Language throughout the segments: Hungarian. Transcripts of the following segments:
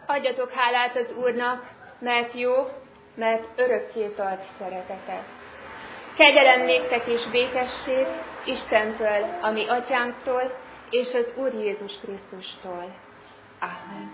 Adjatok hálát az Úrnak, mert jó, mert örökké tart szeretete. Kegyelem néktek és békesség Istentől, a mi atyánktól, és az Úr Jézus Krisztustól. Amen.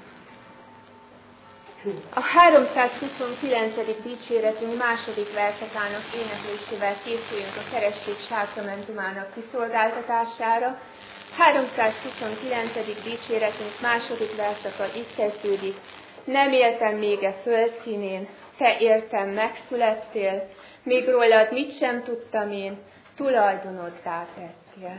A 329. dicséretünk második verszakának éneklésével készüljünk a keresztség sákramentumának kiszolgáltatására. 329. dicséretünk második verszaka így kezdődik. Nem éltem még a föld színén, te értem megszülettél, még rólad mit sem tudtam én, tulajdonoddá tettél.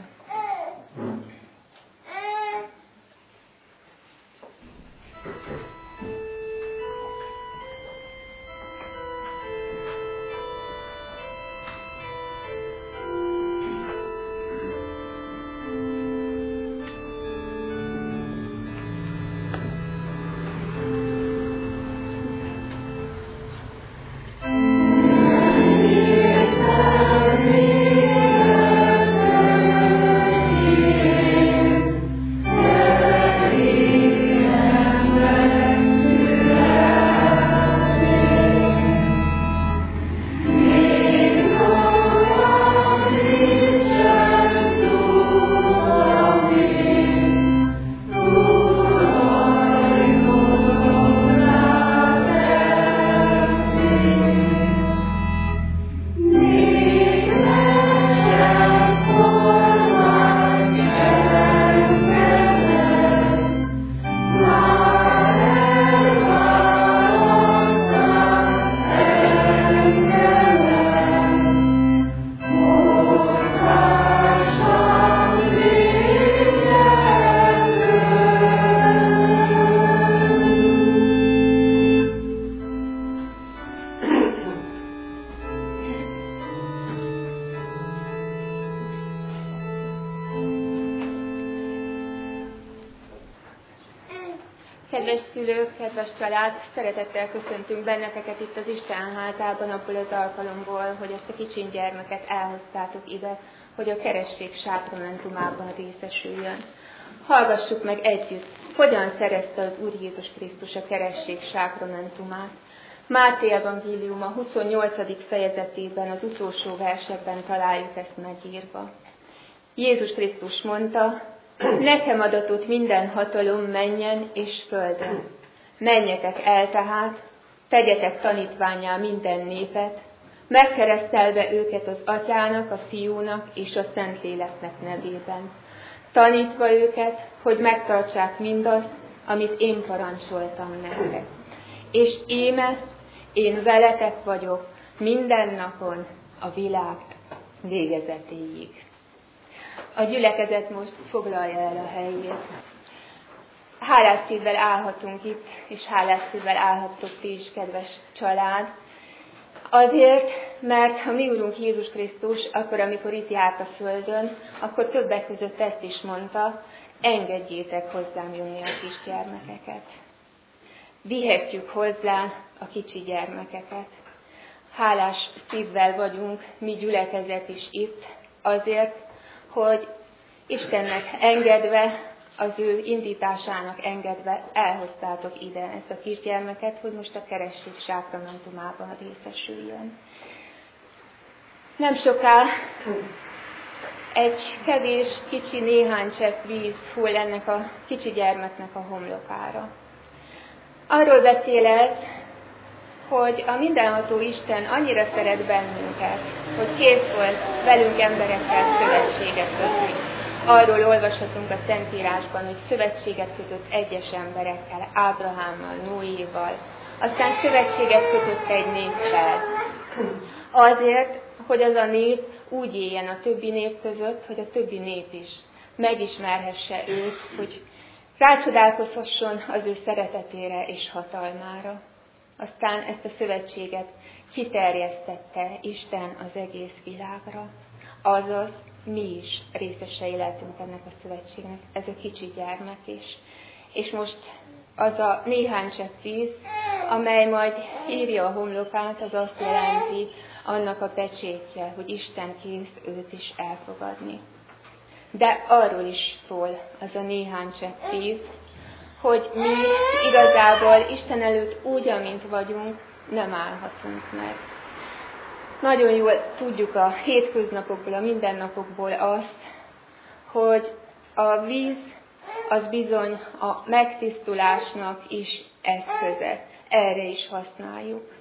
Kedves szülők, kedves család, szeretettel köszöntünk benneteket itt az Isten házában abból az alkalomból, hogy ezt a kicsin gyermeket elhoztátok ide, hogy a keresztség sákramentumában részesüljön. Hallgassuk meg együtt, hogyan szerezte az Úr Jézus Krisztus a keresztség sákramentumát. Máté evangéliuma 28. fejezetében, az utolsó versekben találjuk ezt megírva. Jézus Krisztus mondta, nekem adatott minden hatalom mennyen és földön. Menjetek el tehát, tegyetek tanítvánnyá minden népet, megkeresztelve őket az Atyának, a Fiúnak és a Szentléleknek nevében. Tanítva őket, hogy megtartsák mindazt, amit én parancsoltam nektek. És íme, én veletek vagyok minden napon a világ végezetéig. A gyülekezet most foglalja el a helyét. Hálás szívvel állhatunk itt, és hálás szívvel állhattok ti is, kedves család. Azért, mert a mi Úrunk Jézus Krisztus, akkor, amikor itt járt a földön, akkor többek között ezt is mondta, engedjétek hozzám jönni a kisgyermekeket. Vihetjük hozzá a kicsi gyermekeket. Hálás szívvel vagyunk, mi gyülekezet is itt, azért, hogy Istennek engedve, az ő indításának engedve elhoztátok ide ezt a kisgyermeket, hogy most a keresztség sákramentumában részesüljön. Nem soká egy kevés, kicsi, néhány csepp víz hull ennek a kicsi gyermeknek a homlokára. Arról beszél ez, hogy a mindenható Isten annyira szeret bennünket, hogy kész volt velünk emberekkel szövetséget kötni. Arról olvashatunk a Szentírásban, hogy szövetséget kötött egyes emberekkel, Ábrahámmal, Noéval, aztán szövetséget kötött egy néppel. Azért, hogy az a nép úgy éljen a többi nép között, hogy a többi nép is megismerhesse őt, hogy rácsodálkozhasson az ő szeretetére és hatalmára. Aztán ezt a szövetséget kiterjesztette Isten az egész világra. Azaz, mi is részesei lehetünk ennek a szövetségnek, ez a kicsi gyermek is. És most az a néhány csepp víz, amely majd írja a homlokát, az azt jelenti, annak a pecsétje, hogy Isten kész őt is elfogadni. De arról is szól az a néhány csepp víz, hogy mi igazából Isten előtt úgy, amint vagyunk, nem állhatunk meg. Nagyon jól tudjuk a hétköznapokból, a mindennapokból azt, hogy a víz az bizony a megtisztulásnak is eszköze. Erre is használjuk.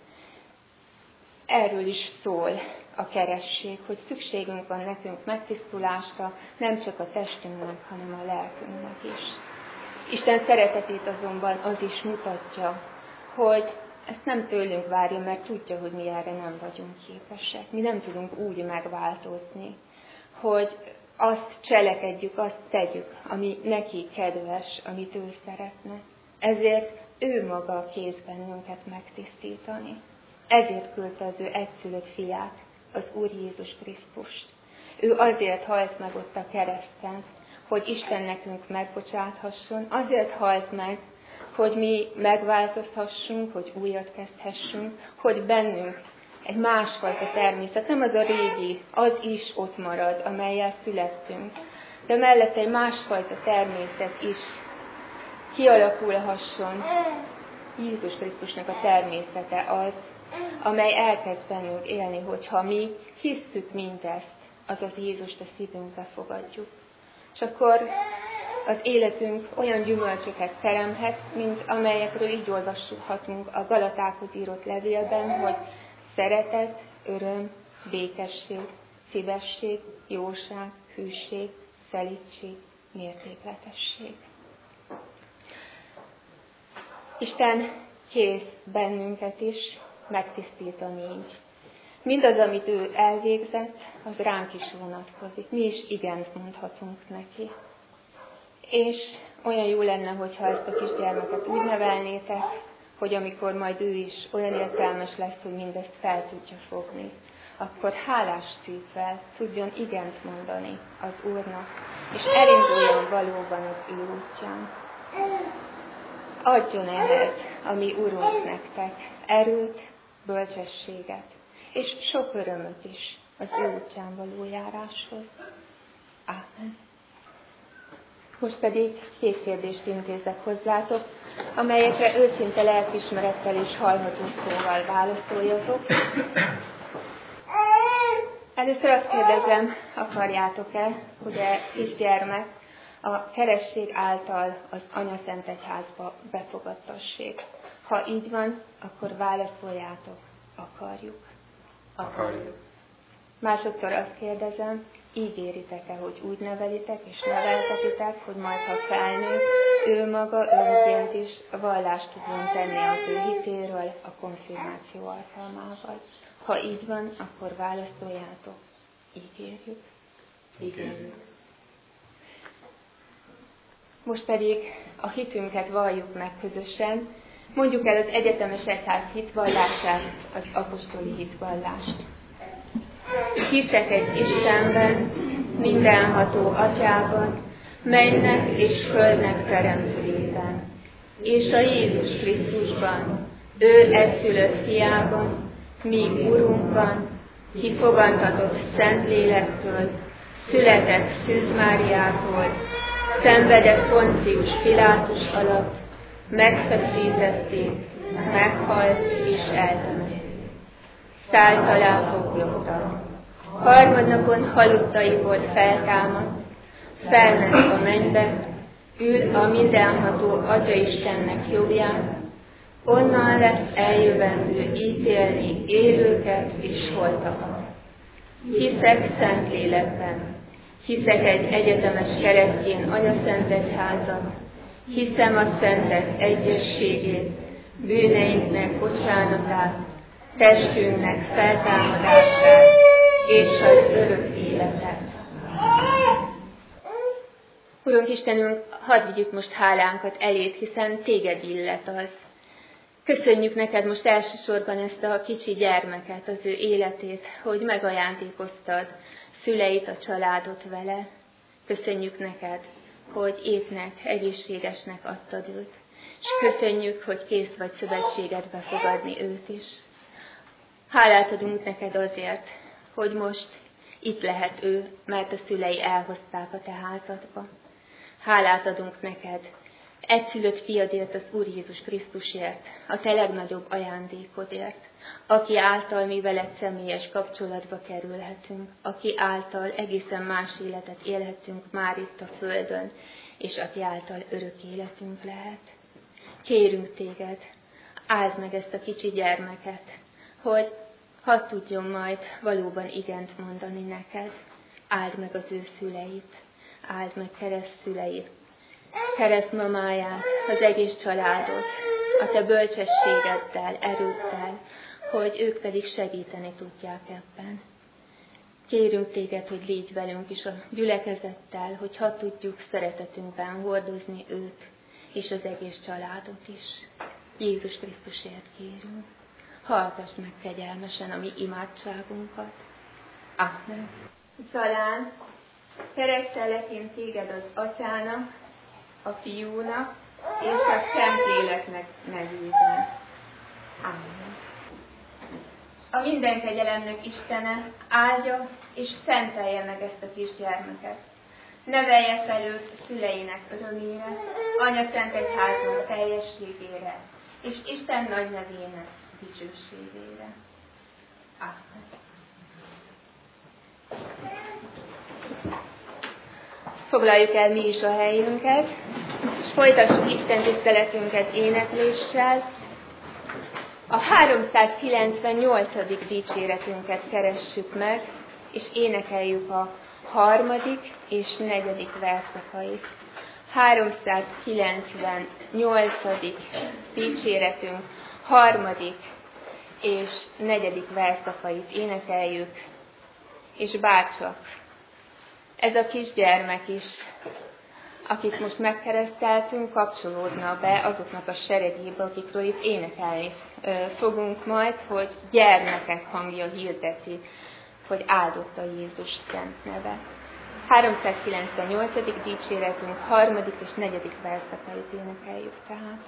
Erről is szól a keresztség, hogy szükségünk van nekünk megtisztulásra, nem csak a testünknek, hanem a lelkünknek is. Isten szeretetét azonban az is mutatja, hogy ezt nem tőlünk várja, mert tudja, hogy mi erre nem vagyunk képesek. Mi nem tudunk úgy megváltozni, hogy azt cselekedjük, azt tegyük, ami neki kedves, amit ő szeretne. Ezért ő maga kész bennünket megtisztítani. Ezért küldte az ő egyszülött fiát, az Úr Jézus Krisztust. Ő azért halt meg ott a kereszten, hogy Isten nekünk megbocsáthasson, azért halt meg, hogy mi megváltozhassunk, hogy újat kezdhessünk, hogy bennünk egy másfajta természet, nem az a régi, az is ott marad, amellyel születtünk, de mellette egy másfajta természet is kialakulhasson. Jézus Krisztusnak a természete az, amely elkezd bennünk élni, hogyha mi hisszük mindezt, azaz Jézust a szívünkbe fogadjuk. És akkor az életünk olyan gyümölcsöket teremhet, mint amelyekről így olvashatunk a Galatákhoz írott levélben, hogy szeretet, öröm, békesség, szívesség, jóság, hűség, szelídség, mértékletesség. Isten kész bennünket is megtisztítani így. Mindaz, amit ő elvégzett, az ránk is vonatkozik. Mi is igent mondhatunk neki. És olyan jó lenne, hogyha ezt a kisgyermeket úgy nevelnétek, hogy amikor majd ő is olyan értelmes lesz, hogy mindezt fel tudja fogni, akkor hálás szívvel tudjon igent mondani az Úrnak, és elinduljon valóban az ő útján. Adjon ehhez a mi Urunk nektek erőt, bölcsességet, és sok örömöt is az ő útján való járáshoz. Ámen. Most pedig 2 kérdést intézek hozzátok, amelyekre őszinte lelkiismerettel és hallható szóval válaszoljatok. Először azt kérdezem, akarjátok-e, hogy a kisgyermek a keresztség által az Anyaszentegyházba befogadtassék? Ha így van, akkor válaszoljátok, akarjuk. Akarjuk. Másodszor azt kérdezem, ígéritek-e, hogy úgy nevelitek és neveltetitek, hogy majd ha felnő, ő maga önként is vallást tudjon tenni az ő hitéről a konfirmáció alkalmával. Ha így van, akkor válaszoljátok, ígérjük. Ígérjük. Most pedig a hitünket valljuk meg közösen, mondjuk el az egyetemes egyház hitvallását, az apostoli hitvallást. Hiszek egy Istenben, mindenható Atyában, mennek és földnek teremtőjében, és a Jézus Krisztusban, ő egyszülött fiában, mi Urunkban, ki fogantatott Szentlélektől, született Szűz Máriától, szenvedett Poncius Pilátus alatt, megfeszítették, meghalt és eltemették. Szájt alá fogloktak. Harmadnapon halottaiból feltámadt, felment a mennybe, ül a mindenható Atya-Istennek jobbján, onnan lesz eljövendő ítélni élőket és holtakat. Hiszek Szentlélekben, hiszek egy egyetemes keresztény anyaszentegyházat, hiszem a szentek egyességét, bűneinknek bocsánatát, testünknek feltámadását és az örök életet. Urunk Istenünk, hadd vigyük most hálánkat eléd, hiszen téged illet az. Köszönjük neked most elsősorban ezt a kicsi gyermeket, az ő életét, hogy megajándékoztad szüleit, a családot vele. Köszönjük neked, hogy épnek, egészségesnek adtad őt. És köszönjük, hogy kész vagy szövetségedbe fogadni őt is. Hálát adunk neked azért, hogy most itt lehet ő, mert a szülei elhozták a te házadba. Hálát adunk neked egyszülött fiadért, az Úr Jézus Krisztusért, a te legnagyobb ajándékodért, aki által mi veled személyes kapcsolatba kerülhetünk, aki által egészen más életet élhetünk már itt a földön, és aki által örök életünk lehet. Kérünk téged, áld meg ezt a kicsi gyermeket, hogy hadd tudjon majd valóban igent mondani neked. Áld meg az ő szüleit, áld meg keresztszüleit, keresztmamáját, az egész családot, a te bölcsességeddel, erőddel, hogy ők pedig segíteni tudják ebben. Kérünk téged, hogy légy velünk is a gyülekezettel, hogy ha tudjuk szeretetünkben hordozni őt, és az egész családot is. Jézus Krisztusért kérünk. Hallgass meg kegyelmesen a mi imádságunkat. Amen. Talán keresztellek én téged az Atyának, a Fiúnak és a Szentléleknek nevében. Amen. A minden kegyelemnek Istene áldja és szentelje meg ezt a kisgyermeket. Nevelje fel őt szüleinek örömére, Anya Szent Egyházunk teljességére, és Isten nagy nevének dicsőségére. Amen. Foglaljuk el mi is a helyünket, és folytassuk Isten tiszteletünket énekléssel. A 398. dicséretünket keressük meg, és énekeljük a 3. és 4. verszakait. 398. dicséretünk 3. és 4. verszakait énekeljük, és bárcsak ez a kisgyermek is, akit most megkereszteltünk, kapcsolódna be azoknak a seregébe, akikről itt énekelni fogunk majd, hogy gyermekek hangja hirdeti, hogy áldott a Jézus szent neve. 398. dicséretünk 3. és 4. verszakait énekeljük tehát.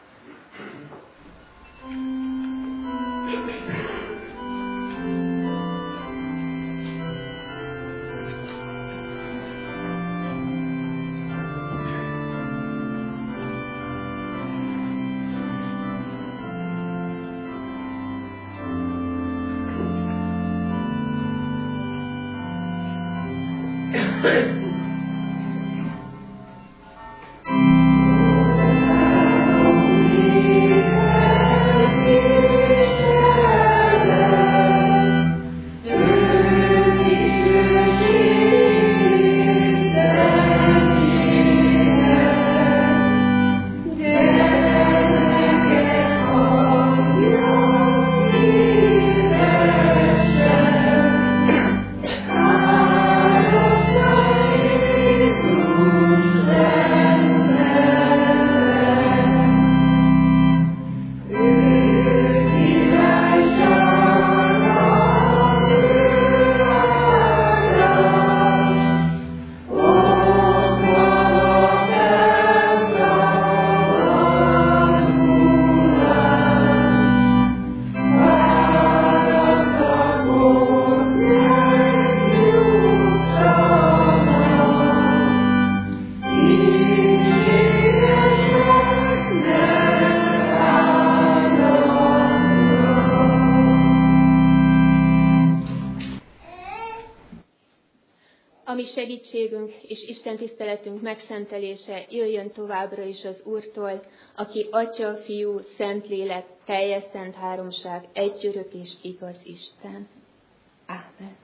Segítségünk és Isten tiszteletünk megszentelése jöjjön továbbra is az Úrtól, aki Atya, Fiú, Szentlélek, teljes szent háromság, egy örök és igaz Isten. Ámen.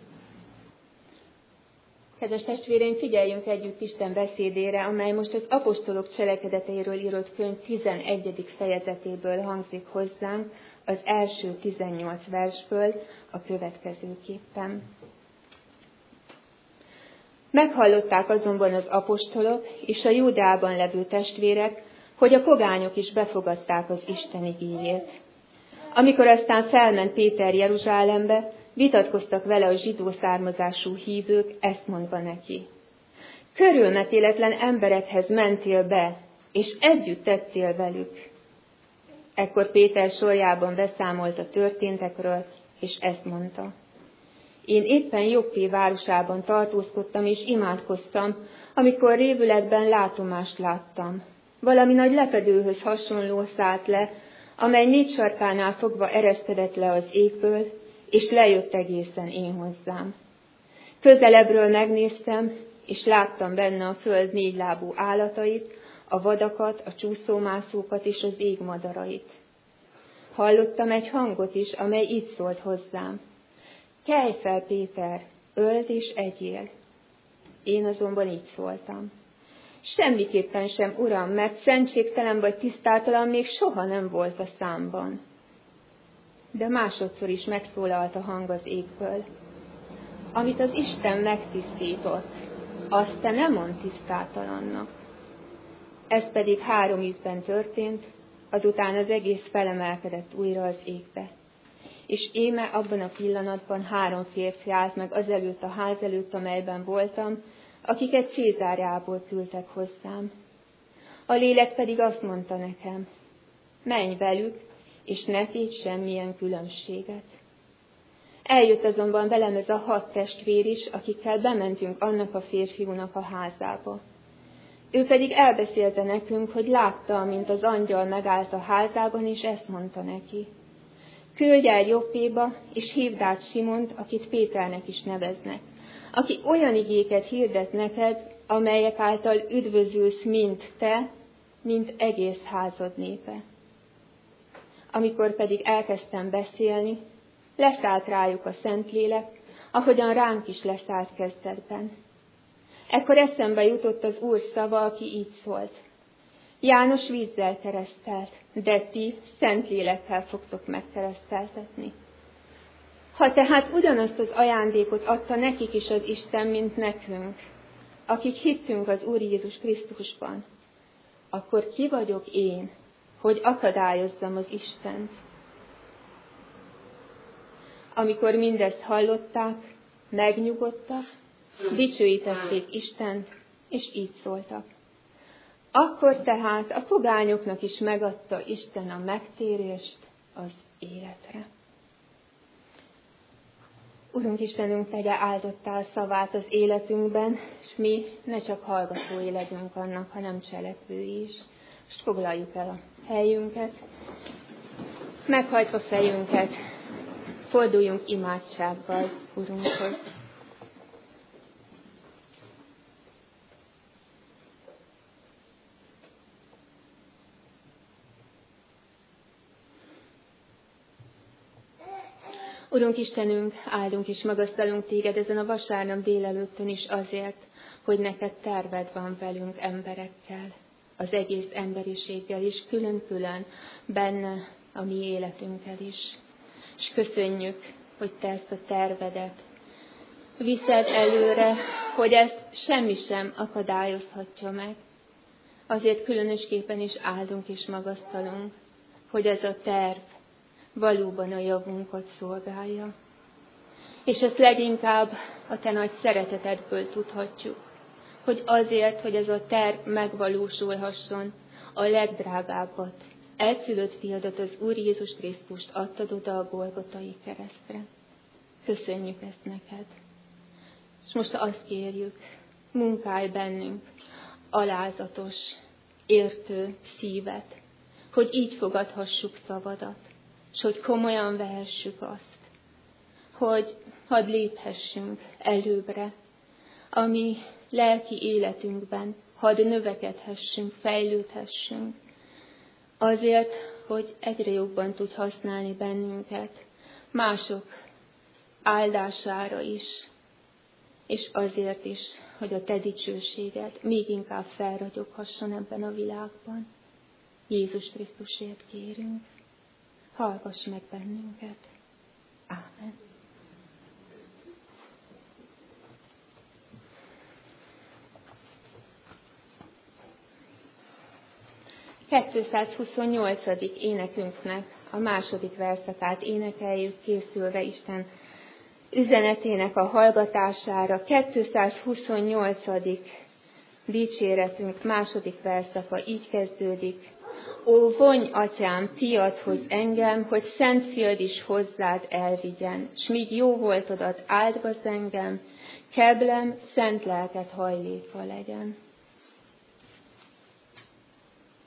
Kedves testvéreim, figyeljünk együtt Isten beszédére, amely most az apostolok cselekedeteiről írott könyv 11. fejezetéből hangzik hozzánk, az első 18 versből a következőképpen. Meghallották azonban az apostolok és a Júdeában levő testvérek, hogy a pogányok is befogadták az Isten igéjét. Amikor aztán felment Péter Jeruzsálembe, vitatkoztak vele a zsidó származású hívők, ezt mondva neki: körülmetéletlen emberekhez mentél be, és együtt tettél velük. Ekkor Péter sorjában beszámolt a történtekről, és ezt mondta: én éppen Joppé városában tartózkodtam és imádkoztam, amikor révületben látomást láttam. valami nagy lepedőhöz hasonló szállt le, amely 4 sarkánál fogva ereszkedett le az égből, és lejött egészen én hozzám. Közelebbről megnéztem, és láttam benne a föld 4 lábú állatait, a vadakat, a csúszómászókat és az ég madarait. Hallottam egy hangot is, amely így szólt hozzám: kelj fel, Péter, öld és egyél. Én azonban így szóltam: semmiképpen sem, Uram, mert szentségtelen vagy tisztátalan még soha nem volt a számban. De másodszor is megszólalt a hang az égből: amit az Isten megtisztított, azt te nem mondd tisztátalannak. Ez pedig 3 ízben történt, azután az egész felemelkedett újra az égbe. És íme abban a pillanatban 3 férfi állt meg azelőtt a ház előtt, amelyben voltam, akiket Cézárjából küldtek hozzám. A lélek pedig azt mondta nekem: menj velük, és ne tégy semmilyen különbséget. Eljött azonban velem ez a 6 testvér is, akikkel bementünk annak a férfiúnak a házába. Ő pedig elbeszélte nekünk, hogy látta, mint az angyal megállt a házában, és ezt mondta neki: küldj el Joppéba, és hívd át Simont, akit Péternek is neveznek, aki olyan igéket hirdet neked, amelyek által üdvözülsz mind te, mind egész házad népe. Amikor pedig elkezdtem beszélni, leszállt rájuk a Szentlélek, ahogyan ránk is leszállt kezdetben. Ekkor eszembe jutott az Úr szava, aki így szólt: János vízzel keresztelt, de ti Szentlélekkel fogtok megkereszteltetni. Ha tehát ugyanazt az ajándékot adta nekik is az Isten, mint nekünk, akik hittünk az Úr Jézus Krisztusban, akkor ki vagyok én, hogy akadályozzam az Istent? Amikor mindezt hallották, megnyugodtak, dicsőítették Istent, és így szóltak: akkor tehát a pogányoknak is megadta Isten a megtérést az életre. Urunk Istenünk, tegye áldottá a szavát az életünkben, és mi ne csak hallgatói legyünk annak, hanem cselekvői is. Most foglaljuk el a helyünket, meghajtva fejünket, forduljunk imádsággal Urunkhoz. Urunk Istenünk, áldunk és magasztalunk téged ezen a vasárnap délelőttön is azért, hogy neked terved van velünk emberekkel, az egész emberiséggel is, külön-külön benne a mi életünkkel is. És köszönjük, hogy te ezt a tervedet viszed előre, hogy ezt semmi sem akadályozhatja meg. Azért különösképpen is áldunk és magasztalunk, hogy ez a terv valóban a javunkat szolgálja. És ezt leginkább a te nagy szeretetedből tudhatjuk, hogy azért, hogy ez a terv megvalósulhasson, a legdrágábbat, egyszülött fiadat, az Úr Jézus Krisztust adtad oda a Golgotai keresztre. Köszönjük ezt neked. És most azt kérjük, munkálj bennünk alázatos, értő szívet, hogy így fogadhassuk szavadat, és hogy komolyan vehessük azt, hogy hadd léphessünk előbbre, ami lelki életünkben, hadd növekedhessünk, fejlődhessünk, azért, hogy egyre jobban tudj használni bennünket mások áldására is, és azért is, hogy a te dicsőséged még inkább felragyoghasson ebben a világban. Jézus Krisztusért kérünk. Hallgass meg bennünket. Ámen. A 228. énekünknek a második verszakát énekeljük, készülve Isten üzenetének a hallgatására. 228. dicséretünk második verszaka így kezdődik: Ó, vonj, atyám, fiadhoz engem, hogy szent fiad is hozzád elvigyen, s míg jó voltodat áldvaz engem, keblem szent lelked hajléka legyen.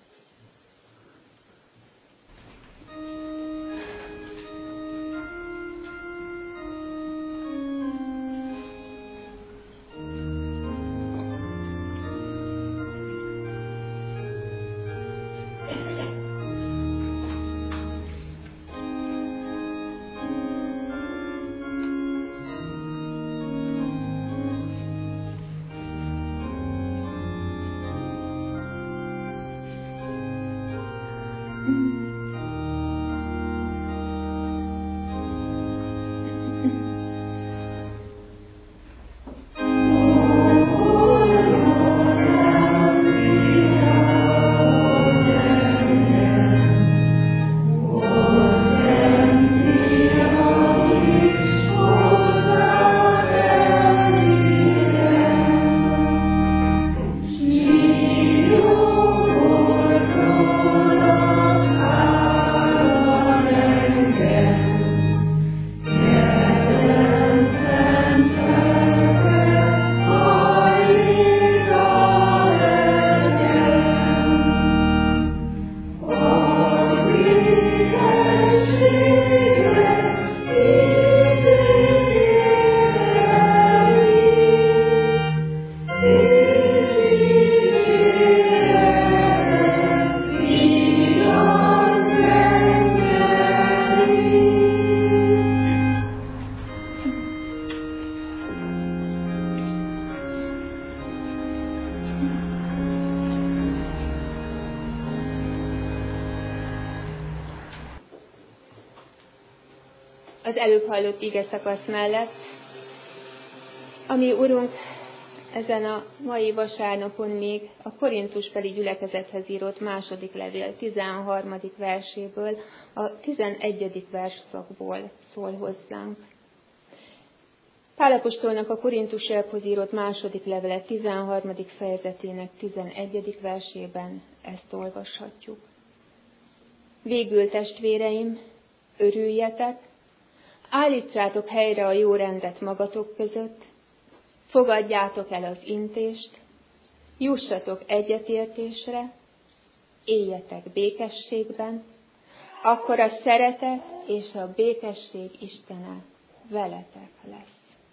az előbb hallott ige szakasz mellett, ami Urunk ezen a mai vasárnapon még a korintusbeli gyülekezethez írott második levél 13. verséből, a 11. versszakból szól hozzánk. Pál apostolnak a korintusiakhoz írott második levele 13. fejezetének 11. versében ezt olvashatjuk. Végül, testvéreim, örüljetek, állítsátok helyre a jó rendet magatok között, fogadjátok el az intést, jussatok egyetértésre, éljetek békességben, akkor a szeretet és a békesség Istene veletek lesz.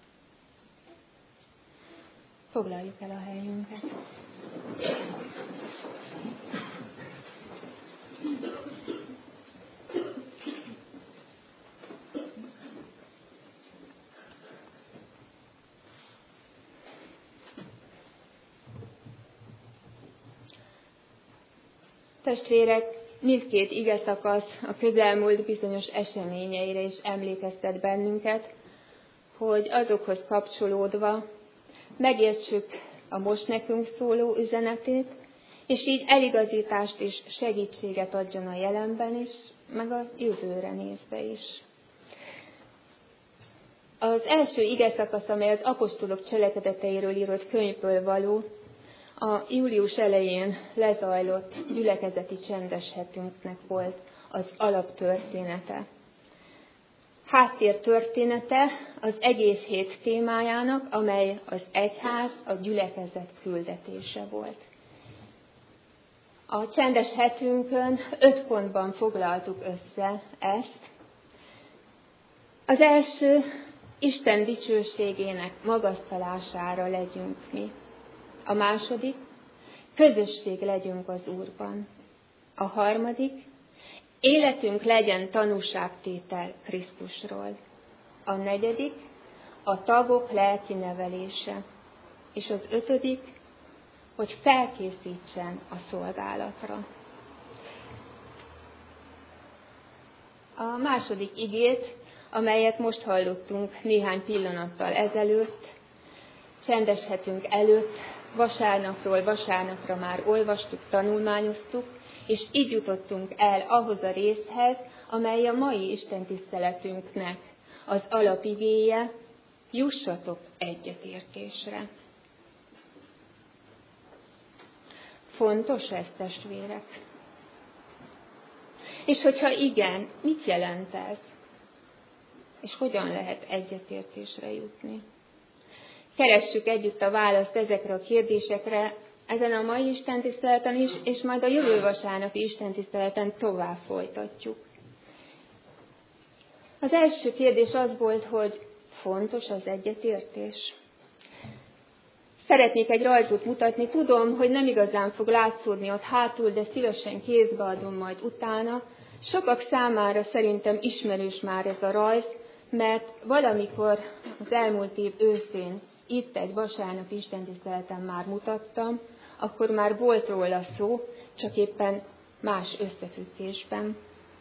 Foglaljuk el a helyünket. Testvérek, mindkét igeszakasz a közelmúlt bizonyos eseményeire is emlékeztet bennünket, hogy azokhoz kapcsolódva megértsük a most nekünk szóló üzenetét, és így eligazítást és segítséget adjon a jelenben is, meg a jövőre nézve is. Az első igeszakasz, amely az apostolok cselekedeteiről írott könyvből való, a július elején lezajlott gyülekezeti csendes hetünknek volt az alaptörténete. Háttér története az egész hét témájának, amely az egyház, a gyülekezet küldetése volt. A csendes hetünkön 5 pontban foglaltuk össze ezt. Az első, Isten dicsőségének magasztalására legyünk mi. A második, közösség legyünk az Úrban. A harmadik, életünk legyen tanúságtétel Krisztusról. A negyedik, a tagok lelki nevelése. És az 5, hogy felkészítsen a szolgálatra. A második igét, amelyet most hallottunk néhány pillanattal ezelőtt, csendes hetünk előtt, vasárnapról vasárnapra már olvastuk, tanulmányoztuk, és így jutottunk el ahhoz a részhez, amely a mai istentiszteletünknek az alapigéje, jussatok egyetértésre. Fontos ez, testvérek? És hogyha igen, mit jelent ez? És hogyan lehet egyetértésre jutni? Keressük együtt a választ ezekre a kérdésekre ezen a mai istentiszteleten is, és majd a jövő vasárnapi istentiszteleten tovább folytatjuk. Az első kérdés az volt, hogy fontos az egyetértés. Szeretnék egy rajzot mutatni, tudom, hogy nem igazán fog látszódni ott hátul, de szívesen kézbe adom majd utána. Sokak számára szerintem ismerős már ez a rajz, mert valamikor az elmúlt év őszén itt egy vasárnapi istentiszteleten már mutattam, akkor már volt róla szó, csak éppen más összefüggésben.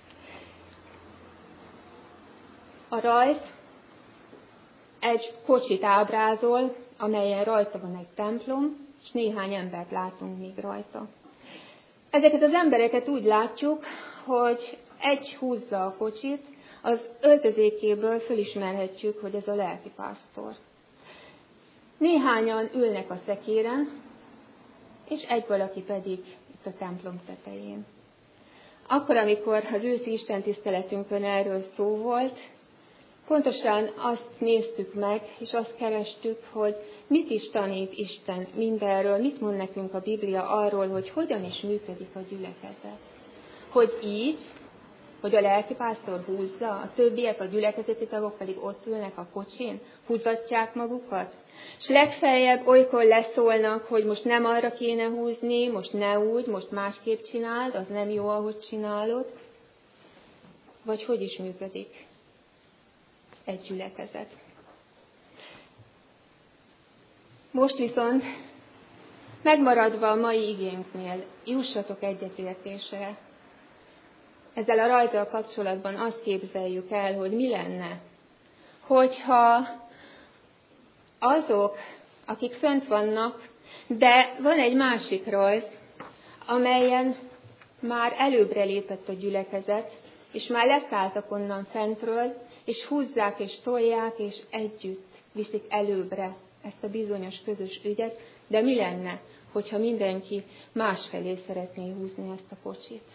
A rajz egy kocsit ábrázol, amelyen rajta van egy templom, és néhány embert látunk még rajta. Ezeket az embereket úgy látjuk, hogy egy húzza a kocsit, az öltözékéből fölismerhetjük, hogy ez a lelkipásztor. Néhányan ülnek a szekéren, és egy valaki pedig itt a templom tetején. Akkor, amikor az őszi istentiszteletünkön erről szó volt, pontosan azt néztük meg, és azt kerestük, hogy mit is tanít Isten mindenről, mit mond nekünk a Biblia arról, hogy hogyan is működik a gyülekezet. Hogy így, hogy a lelkipásztor húzza, a többiek, a gyülekezeti tagok pedig ott ülnek a kocsin, húzatják magukat, és legfeljebb olykor leszólnak, hogy most nem arra kéne húzni, most ne úgy, most másképp csináld, az nem jó, ahogy csinálod. Vagy hogy is működik egy gyülekezet. Most viszont megmaradva a mai igénknél, jussatok egyetértésre. ezzel a rajzzal kapcsolatban azt képzeljük el, hogy mi lenne, hogyha azok, akik fönt vannak, de van egy másik rajz, amelyen már előbbre lépett a gyülekezet, és már leszálltak onnan fentről, és húzzák és tolják, és együtt viszik előbbre ezt a bizonyos közös ügyet, de mi lenne, hogyha mindenki másfelé szeretné húzni ezt a kocsit?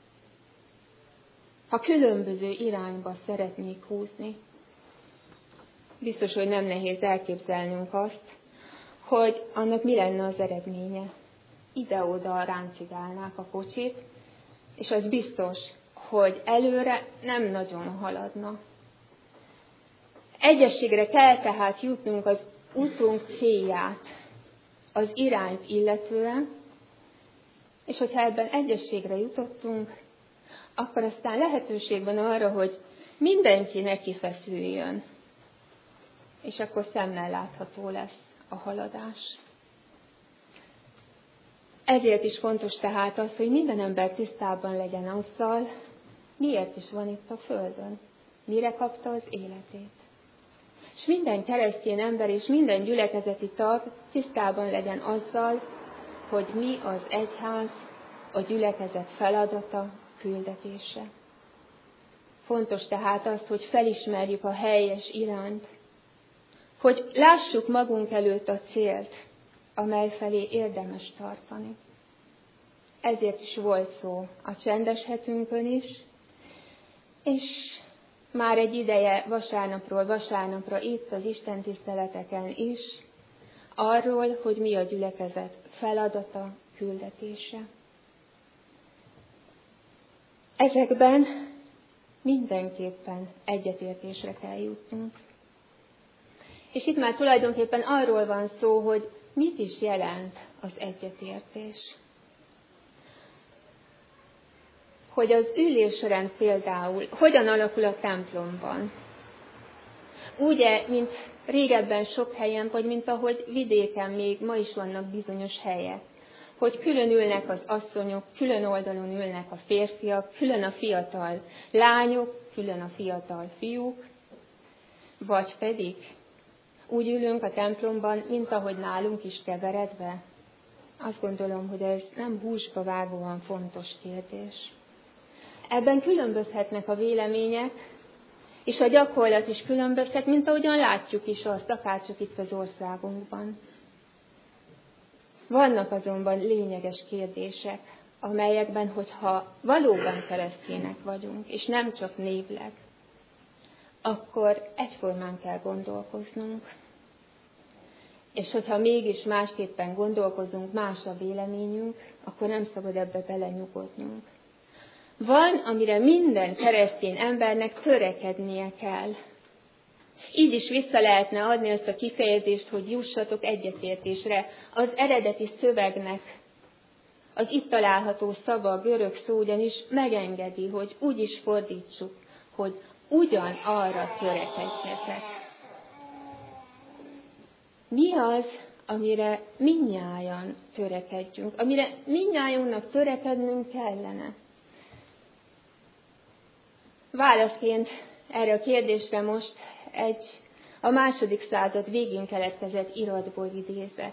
Ha különböző irányba szeretnék húzni, biztos, hogy nem nehéz elképzelnünk azt, hogy annak mi lenne az eredménye. Ide-oda ráncigálnák a kocsit, és az biztos, hogy előre nem nagyon haladna. Egyességre kell tehát jutnunk az útunk célját, az irányt illetően, és hogyha ebben egyességre jutottunk, akkor aztán lehetőség van arra, hogy mindenki neki feszüljön, és akkor szemmel látható lesz a haladás. Ezért is fontos tehát az, hogy minden ember tisztában legyen azzal, miért is van itt a földön, mire kapta az életét. És minden keresztény ember és minden gyülekezeti tag tisztában legyen azzal, hogy mi az egyház, a gyülekezet feladata, küldetése. Fontos tehát az, hogy felismerjük a helyes irányt, hogy lássuk magunk előtt a célt, amely felé érdemes tartani. Ezért is volt szó a csendes hetünkön is, és már egy ideje vasárnapról vasárnapra itt az istentiszteleteken is, arról, hogy mi a gyülekezet feladata, küldetése. Ezekben mindenképpen egyetértésre kell jutnunk. És itt már tulajdonképpen arról van szó, hogy mit is jelent az egyetértés. Hogy az ülésrend például hogyan alakul a templomban. Úgy, mint régebben sok helyen, vagy mint ahogy vidéken még ma is vannak bizonyos helyek. Hogy külön ülnek az asszonyok, külön oldalon ülnek a férfiak, külön a fiatal lányok, külön a fiatal fiúk, vagy pedig úgy ülünk a templomban, mint ahogy nálunk is keveredve. Azt gondolom, hogy ez nem húsba vágóan fontos kérdés. Ebben különbözhetnek a vélemények, és a gyakorlat is különbözhet, mint ahogyan látjuk is azt, akárcsak itt az országunkban. Vannak azonban lényeges kérdések, amelyekben, hogyha valóban keresztények vagyunk, és nem csak névleg, akkor egyformán kell gondolkoznunk. És hogyha mégis másképpen gondolkozunk, más a véleményünk, akkor nem szabad ebbe belenyugodnunk. Van, amire minden keresztény embernek törekednie kell. Így is vissza lehetne adni ezt a kifejezést, hogy jussatok egyetértésre. Az eredeti szövegnek az itt található szava, a görög szó ugyanis megengedi, hogy úgy is fordítsuk, hogy ugyanarra törekedjetek. Mi az, amire mindnyájan törekedjünk, amire mindnyájunknak törekednünk kellene? Válaszként erre a kérdésre most a II. Század végén keletkezett iratból idézek.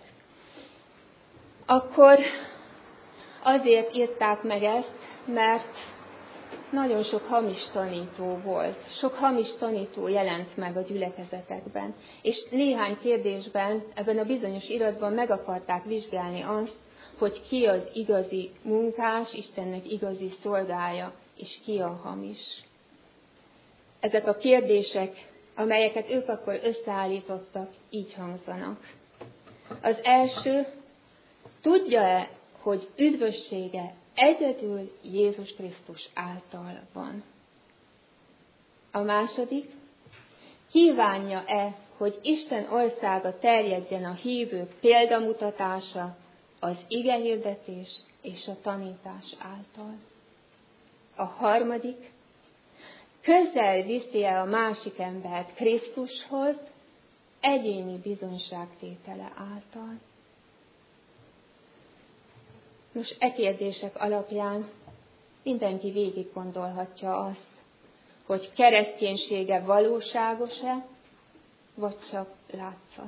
Akkor azért írták meg ezt, mert nagyon sok hamis tanító volt. Sok hamis tanító jelent meg a gyülekezetekben. És néhány kérdésben ebben a bizonyos iratban meg akarták vizsgálni azt, hogy ki az igazi munkás, Istennek igazi szolgája, és ki a hamis. Ezek a kérdések, amelyeket ők akkor összeállítottak, így hangzanak. Az első, tudja-e, hogy üdvössége egyedül Jézus Krisztus által van? A második, kívánja-e, hogy Isten országa terjedjen a hívők példamutatása, az igehirdetés és a tanítás által? A harmadik, közel viszi-e a másik embert Krisztushoz egyéni bizonyságtétele által? Nos, e kérdések alapján mindenki végig gondolhatja azt, hogy kereszténysége valóságos-e, vagy csak látszat.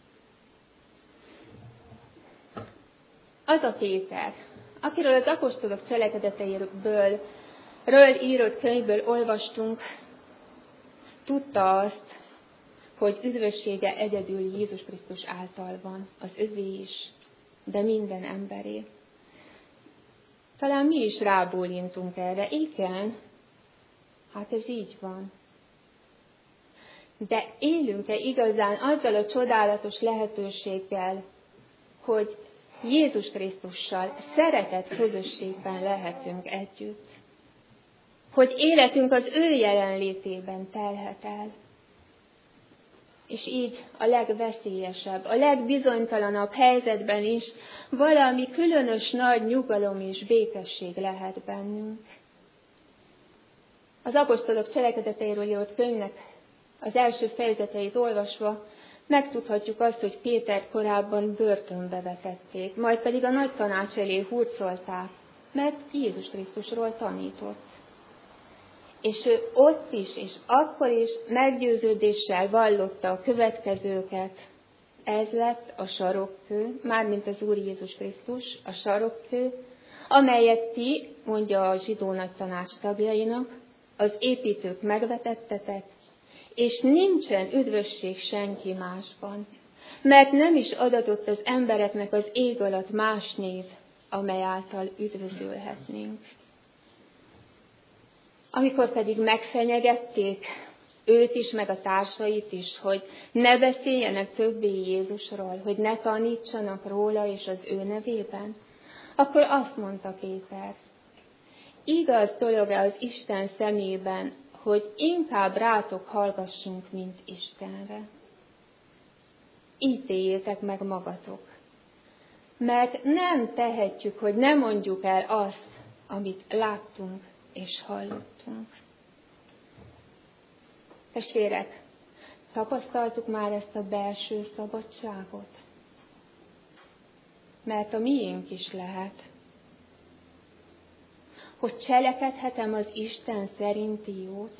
Az a Péter, akiről az apostolok cselekedeteiről írott könyvből olvastunk, tudta azt, hogy üdvössége egyedül Jézus Krisztus által van, az övé is, de minden emberé. Talán mi is rábólintunk erre. Igen, hát ez így van. De élünk-e igazán azzal a csodálatos lehetőséggel, hogy Jézus Krisztussal szeretett közösségben lehetünk együtt? Hogy életünk az ő jelenlétében telhet el? És így a legveszélyesebb, a legbizonytalanabb helyzetben is valami különös nagy nyugalom és békesség lehet bennünk. Az apostolok cselekedeteiről írott könyvnek az első fejezeteit olvasva megtudhatjuk azt, hogy Pétert korábban börtönbe vetették, majd pedig a nagy tanács elé hurcolták, mert Jézus Krisztusról tanított. És ő ott is, és akkor is meggyőződéssel vallotta a következőket. Ez lett a sarokkő, mármint az Úr Jézus Krisztus, a sarokkő, amelyet ti, mondja a zsidó nagy tanács tagjainak, az építők megvetettetek, és nincsen üdvösség senki másban, mert nem is adatott az embereknek az ég alatt más név, amely által üdvözölhetnénk. Amikor pedig megfenyegették őt is, meg a társait is, hogy ne beszéljenek többé Jézusról, hogy ne tanítsanak róla és az ő nevében, akkor azt mondta Péter, igaz dolog-e az Isten szemében, hogy inkább rátok hallgassunk, mint Istenre? Ítéljétek meg magatok, mert nem tehetjük, hogy ne mondjuk el azt, amit láttunk és hallottunk. Testvérek, tapasztaltuk már ezt a belső szabadságot? Mert a miénk is lehet. Hogy cselekedhetem az Isten szerinti jót,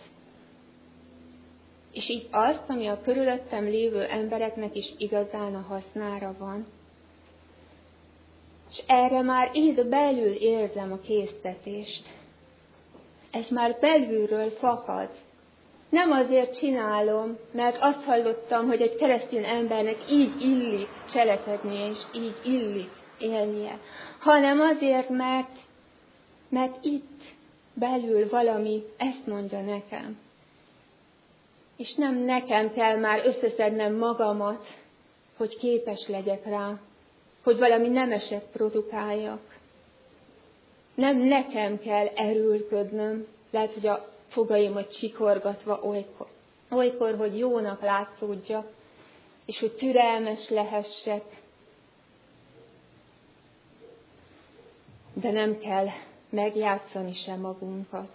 és így azt, ami a körülöttem lévő embereknek is igazán a hasznára van. És erre már itt belül érzem a késztetést. Ez már belülről fakad. Nem azért csinálom, mert azt hallottam, hogy egy keresztény embernek így illik cselekednie, és így illik élnie, hanem azért, mert itt belül valami ezt mondja nekem. És nem nekem kell már összeszednem magamat, hogy képes legyek rá, hogy valami nemeset produkáljak. Nem nekem kell erőlködnöm, lehet, hogy a fogaimat csikorgatva olykor, hogy jónak látszódjak, és hogy türelmes lehessek. De nem kell megjátszani sem magunkat.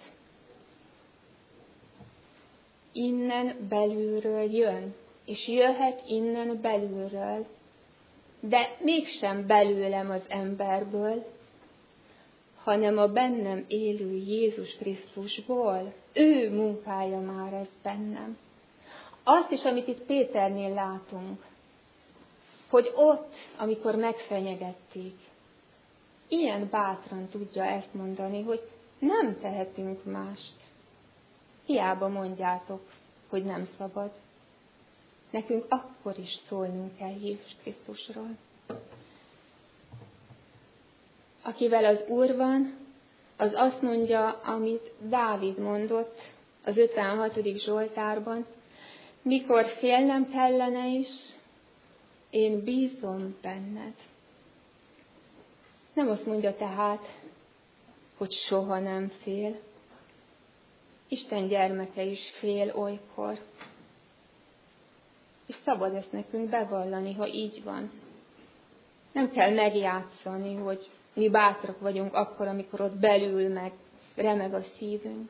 Innen belülről jön, és jöhet innen belülről, de mégsem belőlem az emberből, hanem a bennem élő Jézus Krisztusból. Ő munkálja már ezt bennem. Azt is, amit itt Péternél látunk, hogy ott, amikor megfenyegették, ilyen bátran tudja ezt mondani, hogy nem tehetünk mást. Hiába mondjátok, hogy nem szabad. Nekünk akkor is szólnunk kell Jézus Krisztusról. Akivel az Úr van, az azt mondja, amit Dávid mondott az 56. Zsoltárban, mikor félnem kellene is, én bízom benned. Nem azt mondja tehát, hogy soha nem fél. Isten gyermeke is fél olykor. És szabad ezt nekünk bevallani, ha így van. Nem kell megjátszani, hogy mi bátrak vagyunk akkor, amikor ott belül meg remeg a szívünk.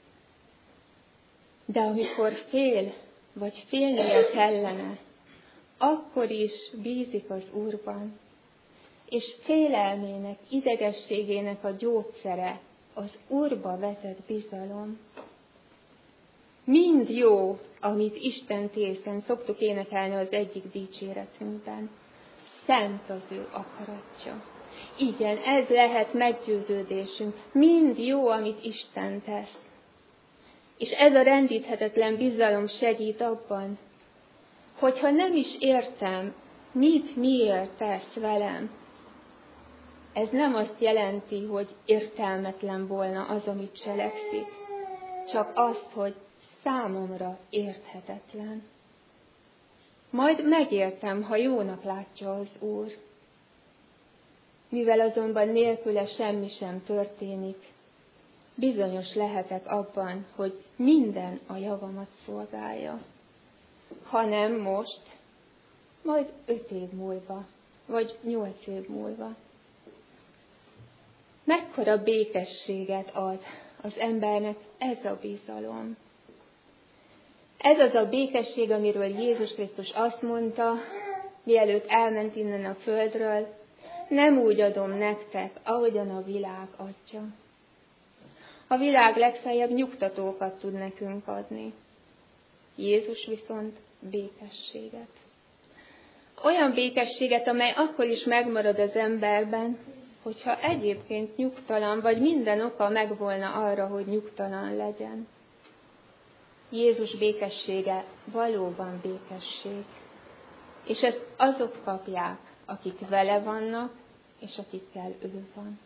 De amikor fél, vagy félnie kellene, akkor is bízik az Úrban. És félelmének, idegességének a gyógyszere az Úrba vetett bizalom. Mind jó, amit Isten tészen szoktuk énekelni az egyik dicséretünkben. Szent az ő akaratja. Igen, ez lehet meggyőződésünk. Mind jó, amit Isten tesz. És ez a rendíthetetlen bizalom segít abban, hogyha nem is értem, miért tesz velem, ez nem azt jelenti, hogy értelmetlen volna az, amit cselekszik, csak azt, hogy számomra érthetetlen. Majd megértem, ha jónak látja az Úr. Mivel azonban nélküle semmi sem történik, bizonyos lehetek abban, hogy minden a javamat szolgálja. Ha nem most, majd 5 év múlva, vagy 8 év múlva. Mekkora békességet ad az embernek ez a bizalom. Ez az a békesség, amiről Jézus Krisztus azt mondta, mielőtt elment innen a földről, nem úgy adom nektek, ahogyan a világ adja. A világ legfeljebb nyugtatókat tud nekünk adni. Jézus viszont békességet. Olyan békességet, amely akkor is megmarad az emberben, hogyha egyébként nyugtalan, vagy minden oka megvolna arra, hogy nyugtalan legyen. Jézus békessége valóban békesség. És ezt azok kapják, akik vele vannak, és akikkel ő van.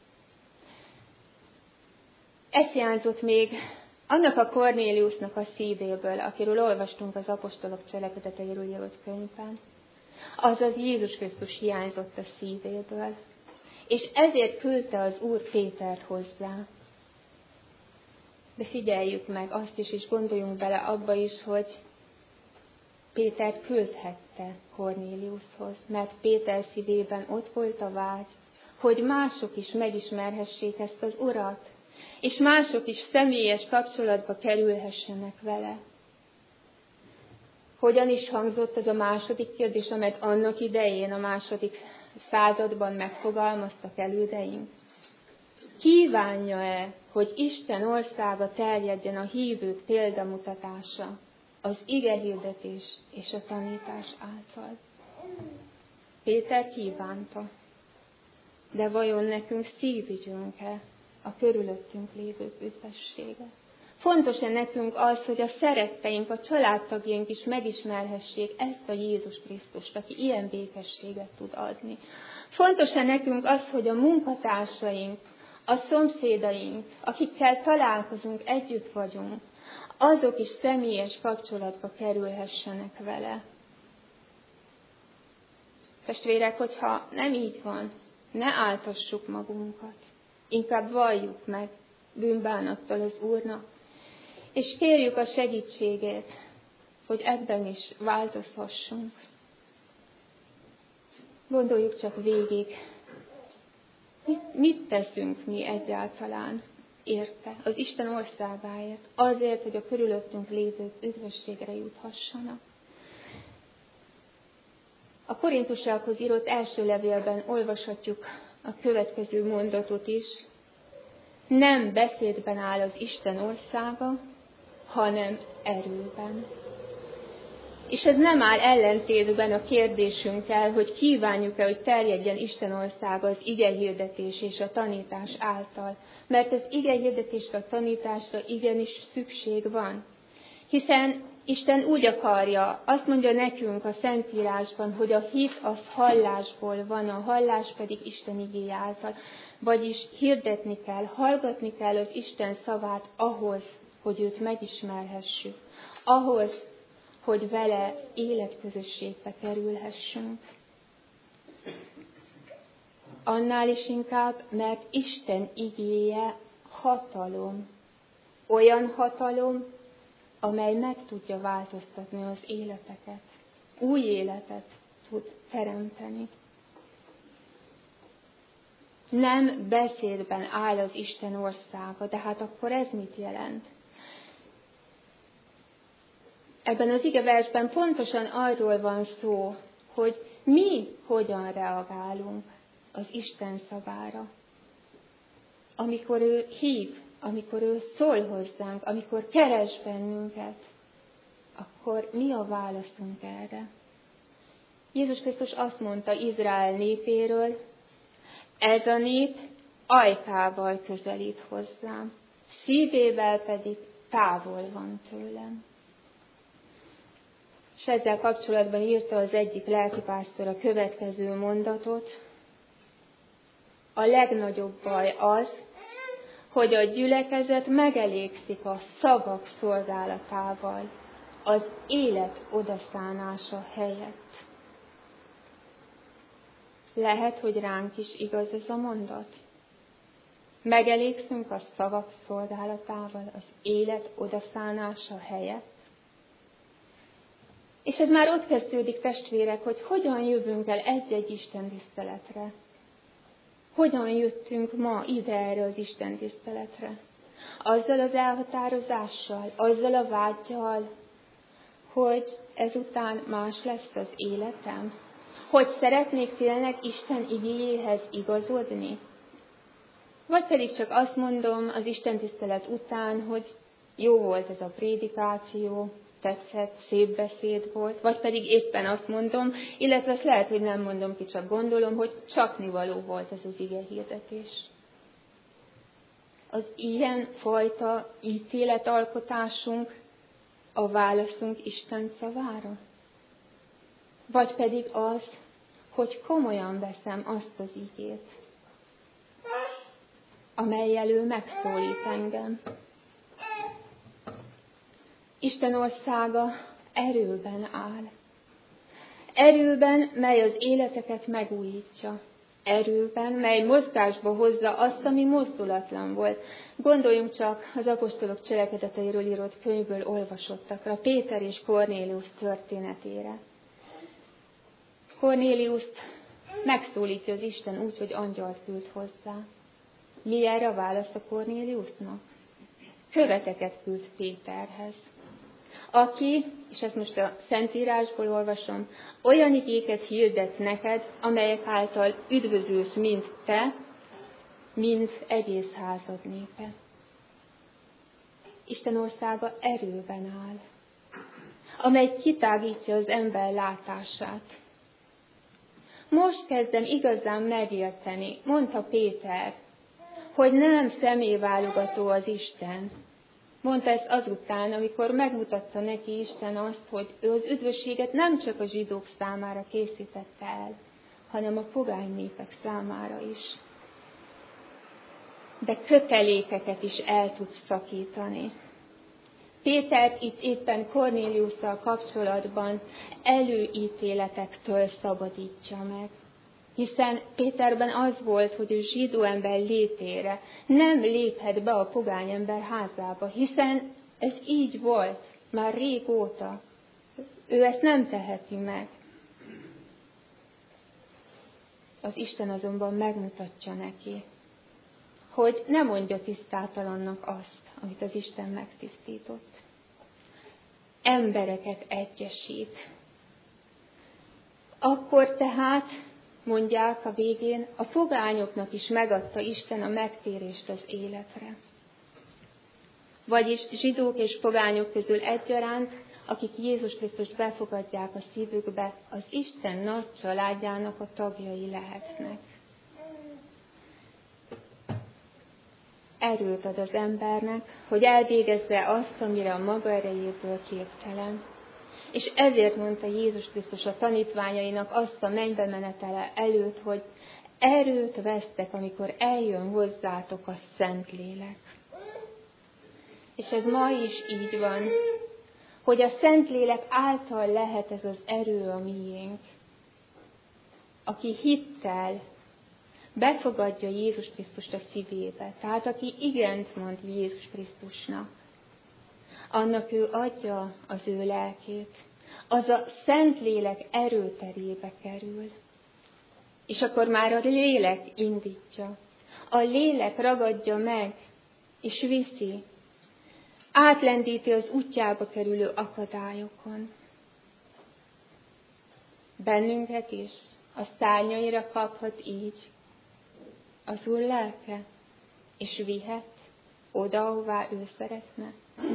Ez hiányzott még annak a Kornéliusnak a szívéből, akiről olvastunk az apostolok cselekedeteiről írott könyvben. Azaz Jézus Krisztus hiányzott a szívéből. És ezért küldte az Úr Pétert hozzá. De figyeljük meg azt is, és gondoljunk bele abba is, hogy Pétert küldhette Kornéliushoz, mert Péter szívében ott volt a vágy, hogy mások is megismerhessék ezt az Urat, és mások is személyes kapcsolatba kerülhessenek vele. Hogyan is hangzott az a második kérdés, amelyet annak idején, a második században megfogalmaztak elődeink? Kívánja-e, hogy Isten országa terjedjen a hívők példamutatása, az igehirdetés és a tanítás által? Péter kívánta, de vajon nekünk szívügyünk-e a körülöttünk lévők üdvessége? Fontos-e nekünk az, hogy a szeretteink, a családtagjaink is megismerhessék ezt a Jézus Krisztust, aki ilyen békességet tud adni? Fontos-e nekünk az, hogy a munkatársaink, a szomszédaink, akikkel találkozunk, együtt vagyunk, azok is személyes kapcsolatba kerülhessenek vele? Testvérek, hogyha nem így van, ne áltassuk magunkat. Inkább valljuk meg bűnbánattal az Úrnak, és kérjük a segítségét, hogy ebben is változhassunk. Gondoljuk csak végig, mit teszünk mi egyáltalán érte, az Isten országáért, azért, hogy a körülöttünk lévők üdvösségre juthassanak. A Korintusokhoz írott első levélben olvashatjuk a következő mondatot is. Nem beszédben áll az Isten országa, hanem erőben. És ez nem áll ellentétben a kérdésünkkel, hogy kívánjuk-e, hogy terjedjen Isten országa az igehirdetés és a tanítás által. Mert az igehirdetésre, a tanításra igenis szükség van. Hiszen Isten úgy akarja, azt mondja nekünk a Szentírásban, hogy a hit az hallásból van, a hallás pedig Isten igéje által. Vagyis hirdetni kell, hallgatni kell az Isten szavát ahhoz, hogy őt megismerhessük. Ahhoz, hogy vele életközösségbe kerülhessünk. Annál is inkább, mert Isten igéje hatalom. Olyan hatalom, amely meg tudja változtatni az életeket. Új életet tud teremteni. Nem beszédben áll az Isten országa, de hát akkor ez mit jelent? Ebben az igeversben pontosan arról van szó, hogy mi hogyan reagálunk az Isten szavára. amikor ő hív, amikor ő szól hozzánk, amikor keres bennünket, akkor mi a válaszunk erre? Jézus Krisztus azt mondta Izrael népéről, ez a nép ajkával közelít hozzám, szívével pedig távol van tőlem. És ezzel kapcsolatban írta az egyik lelkipásztor a következő mondatot. A legnagyobb baj az, hogy a gyülekezet megelégszik a szavak szolgálatával, az élet odaszánása helyett. Lehet, hogy ránk is igaz ez a mondat. Megelégszünk a szavak szolgálatával, az élet odaszánása helyett. És ez már ott kezdődik, testvérek, hogy hogyan jövünk el egy-egy istentiszteletre. Hogyan jöttünk ma ide erre az istentiszteletre? Azzal az elhatározással, azzal a vággyal, hogy ezután más lesz az életem? Hogy szeretnék tényleg Isten igéjéhez igazodni? Vagy pedig csak azt mondom az istentisztelet után, hogy jó volt ez a prédikáció, tetszett, szép beszéd volt, vagy pedig éppen azt mondom, illetve ezt lehet, hogy nem mondom ki, csak gondolom, hogy csapnivaló volt ez az ige hirdetés. Az ilyen fajta ítéletalkotásunk a válaszunk Isten szavára? Vagy pedig az, hogy komolyan veszem azt az igét, amellyel ő megszólít engem. Isten országa erőben áll. Erőben, mely az életeket megújítja. Erőben, mely mozgásba hozza azt, ami mozdulatlan volt. Gondoljunk csak az apostolok cselekedeteiről írott könyvből olvasottakra, Péter és Kornélius történetére. Kornéliust megszólítja az Isten úgy, hogy angyalt küld hozzá. Mi erre a válasz a Kornéliusnak? Követeket küld Péterhez, aki, és ezt most a Szentírásból olvasom, olyan igéket hirdet neked, amelyek által üdvözülsz mind te, mind egész házad népe. Isten országa erőben áll, amely kitágítja az ember látását. Most kezdem igazán megérteni, mondta Péter, hogy nem személyválogató az Isten. Mondta ezt azután, amikor megmutatta neki Isten azt, hogy ő az üdvösséget nem csak a zsidók számára készítette el, hanem a pogány népek számára is. De kötelékeket is el tud szakítani. Péter itt éppen Kornéliusszal kapcsolatban előítéletektől szabadítja meg. Hiszen Péterben az volt, hogy ő zsidó ember létére nem léphet be a pogány ember házába, hiszen ez így volt már régóta. Ő ezt nem teheti meg. Az Isten azonban megmutatja neki, hogy ne mondja tisztátalannak azt, amit az Isten megtisztított. Embereket egyesít. Akkor tehát, mondják a végén, a pogányoknak is megadta Isten a megtérést az életre. Vagyis zsidók és pogányok közül egyaránt, akik Jézus Krisztust befogadják a szívükbe, az Isten nagy családjának a tagjai lehetnek. Erőt ad az embernek, hogy elvégezze azt, amire a maga erejéből képtelen. És ezért mondta Jézus Krisztus a tanítványainak azt a mennybe menetele előtt, hogy erőt vesztek, amikor eljön hozzátok a Szentlélek. És ez ma is így van, hogy a Szentlélek által lehet ez az erő a miénk. Aki hittel befogadja Jézus Krisztust a szívébe, tehát aki igent mond Jézus Krisztusnak, annak ő adja az ő lelkét, az a Szentlélek erőterébe kerül. És akkor már a lélek indítja, a lélek ragadja meg, és viszi, átlendíti az útjába kerülő akadályokon. Bennünket is a szárnyaira kaphat így az Úr lelke, és vihet oda, ahová ő szeretne.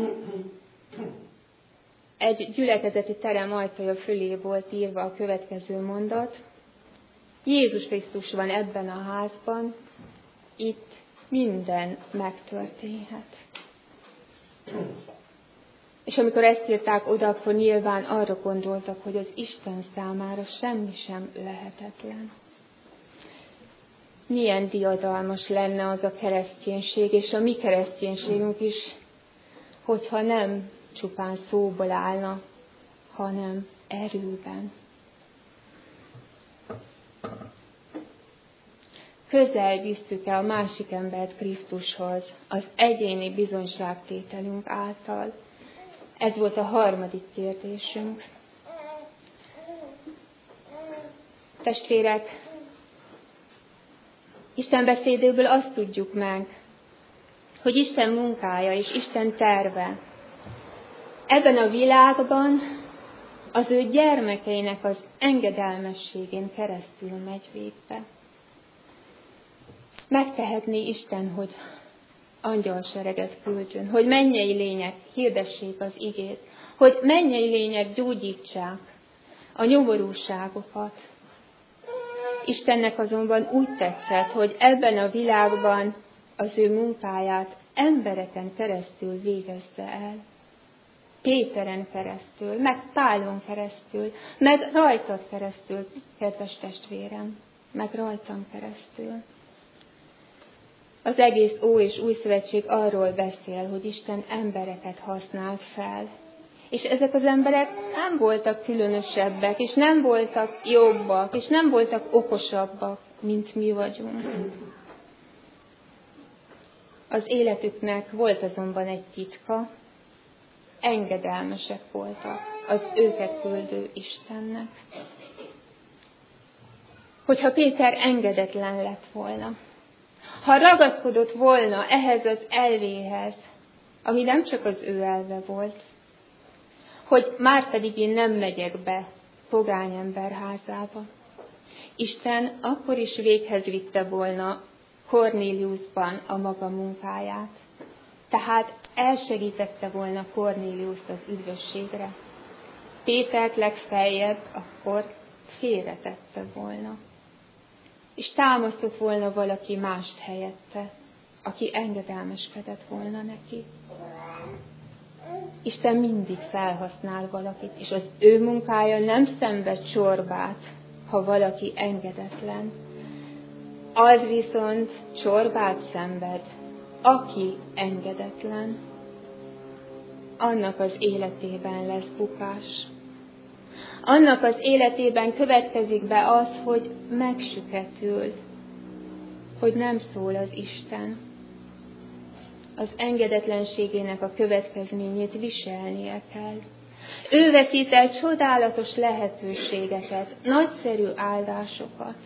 Egy gyülekezeti terem ajtaja fölé volt írva a következő mondat: Jézus Krisztus van ebben a házban, itt minden megtörténhet. És amikor ezt írták oda, akkor nyilván arra gondoltak, hogy az Isten számára semmi sem lehetetlen. Milyen diadalmas lenne az a kereszténység, és a mi kereszténységünk is, hogyha nem csupán szóból állna, hanem erőben. Közel visszük-e a másik embert Krisztushoz az egyéni bizonyságtételünk által? Ez volt a harmadik kérdésünk. Testvérek, Isten beszédéből azt tudjuk meg, hogy Isten munkája és Isten terve ebben a világban az ő gyermekeinek az engedelmességén keresztül megy végbe. Megtehetné Isten, hogy angyalsereget küldjön, hogy mennyei lények hirdessék az igét, hogy mennyei lények gyógyítsák a nyomorúságokat. Istennek azonban úgy tetszett, hogy ebben a világban az ő munkáját embereken keresztül végezze el. Péteren keresztül, meg Pálon keresztül, meg rajtad keresztül, kedves testvérem, meg rajtam keresztül. Az egész Ó és Új Szövetség arról beszél, hogy Isten embereket használt fel. És ezek az emberek nem voltak különösebbek, és nem voltak jobbak, és nem voltak okosabbak, mint mi vagyunk. Az életüknek volt azonban egy titka, engedelmesek voltak az őket küldő Istennek. Hogyha Péter engedetlen lett volna, ha ragaszkodott volna ehhez az elvéhez, ami nem csak az ő elve volt, hogy márpedig én nem megyek be pogányember házába, Isten akkor is véghez vitte volna Kornéliusban a maga munkáját. Tehát elsegítette volna Kornéliuszt az üdvösségre. Pétert legfeljebb akkor félretette volna. És támasztott volna valaki mást helyette, aki engedelmeskedett volna neki. Isten mindig felhasznál valakit, és az ő munkája nem szenved csorbát, ha valaki engedetlen. Az viszont csorbát szenved, aki engedetlen. Annak az életében lesz bukás. Annak az életében következik be az, hogy megsüketül, hogy nem szól az Isten. Az engedetlenségének a következményét viselnie kell. Ő veszít el csodálatos lehetőségeket, nagyszerű áldásokat.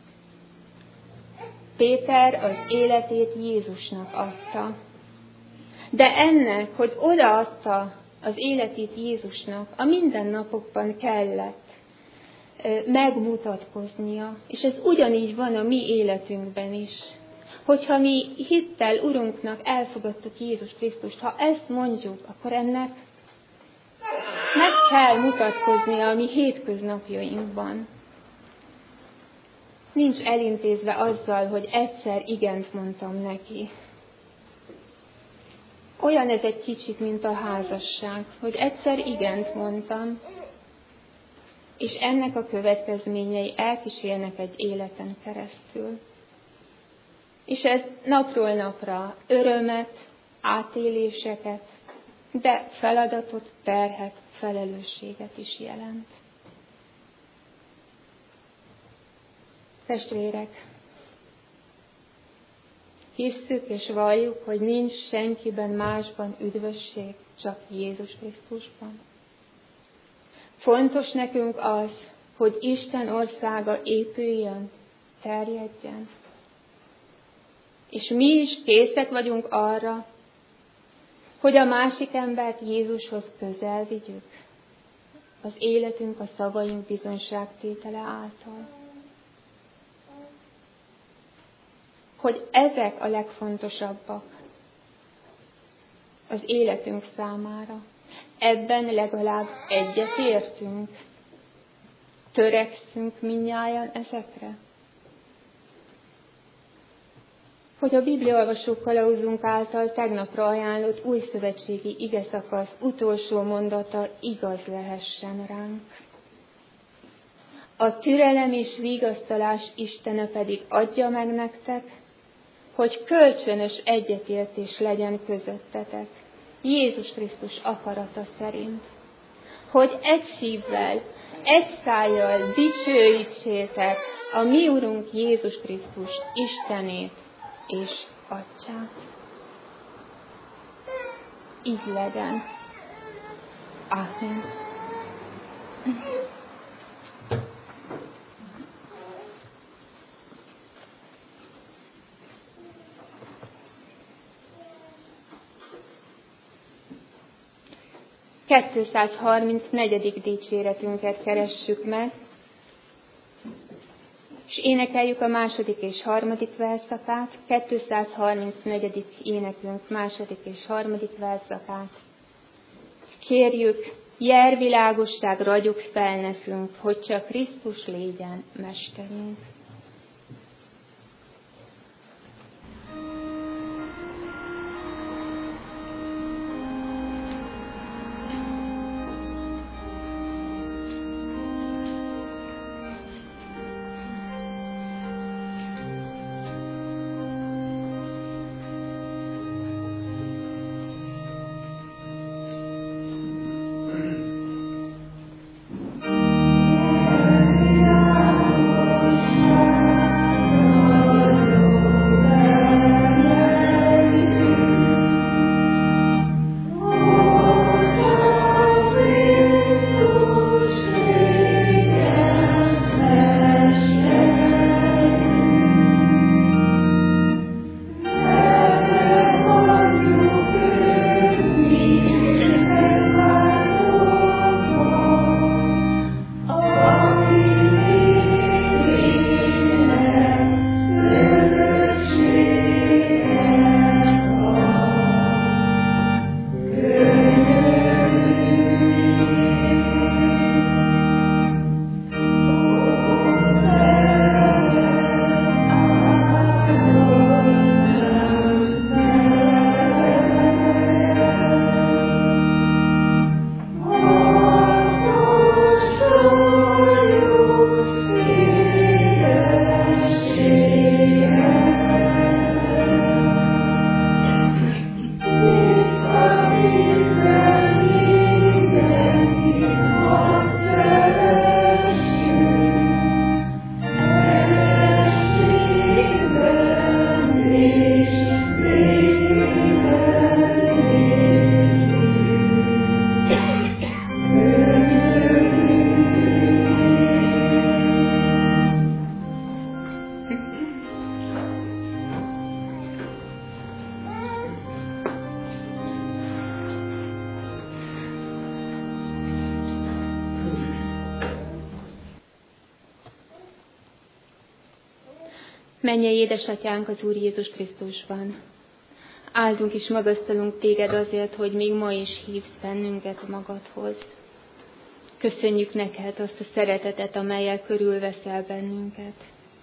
Péter az életét Jézusnak adta. De ennek, hogy odaadta az életét Jézusnak, a mindennapokban kellett megmutatkoznia. És ez ugyanígy van a mi életünkben is. Hogyha mi hittel Urunknak elfogadtuk Jézus Krisztust, ha ezt mondjuk, akkor ennek meg kell mutatkoznia a mi hétköznapjainkban. Nincs elintézve azzal, hogy egyszer igent mondtam neki. Olyan ez egy kicsit, mint a házasság, hogy egyszer igent mondtam, és ennek a következményei elkísérnek egy életen keresztül. És ez napról napra örömet, átéléseket, de feladatot, terhet, felelősséget is jelent. Testvérek, hisszük és valljuk, hogy nincs senkiben másban üdvösség, csak Jézus Krisztusban. Fontos nekünk az, hogy Isten országa épüljön, terjedjen. És mi is készek vagyunk arra, hogy a másik embert Jézushoz közel vigyük, az életünk, a szavaink bizonyságtétele által. hogy ezek a legfontosabbak az életünk számára. Ebben legalább egyetértünk. Törekszünk mindnyájan ezekre. Hogy a Bibliaolvasó kalauzunk által tegnapra ajánlott újszövetségi igeszakasz utolsó mondata igaz lehessen ránk. A türelem és vigasztalás Istene pedig adja meg nektek, hogy kölcsönös egyetértés legyen közöttetek, Jézus Krisztus akarata szerint. Hogy egy szívvel, egy szájjal dicsőítsétek a mi Urunk Jézus Krisztus Istenét és Atyát. Így legyen. Ámen. ...234. dicséretünket keressük meg, és énekeljük a második és harmadik verszakát, 234. énekünk második és harmadik verszakát. Kérjük, jel világosság ragyog fel nekünk, hogy csak Krisztus légyen mesterünk. Mennyei édesatyánk az Úr Jézus Krisztusban. Áldunk és magasztalunk téged azért, hogy még ma is hívsz bennünket magadhoz. Köszönjük neked azt a szeretetet, amellyel körülveszel bennünket.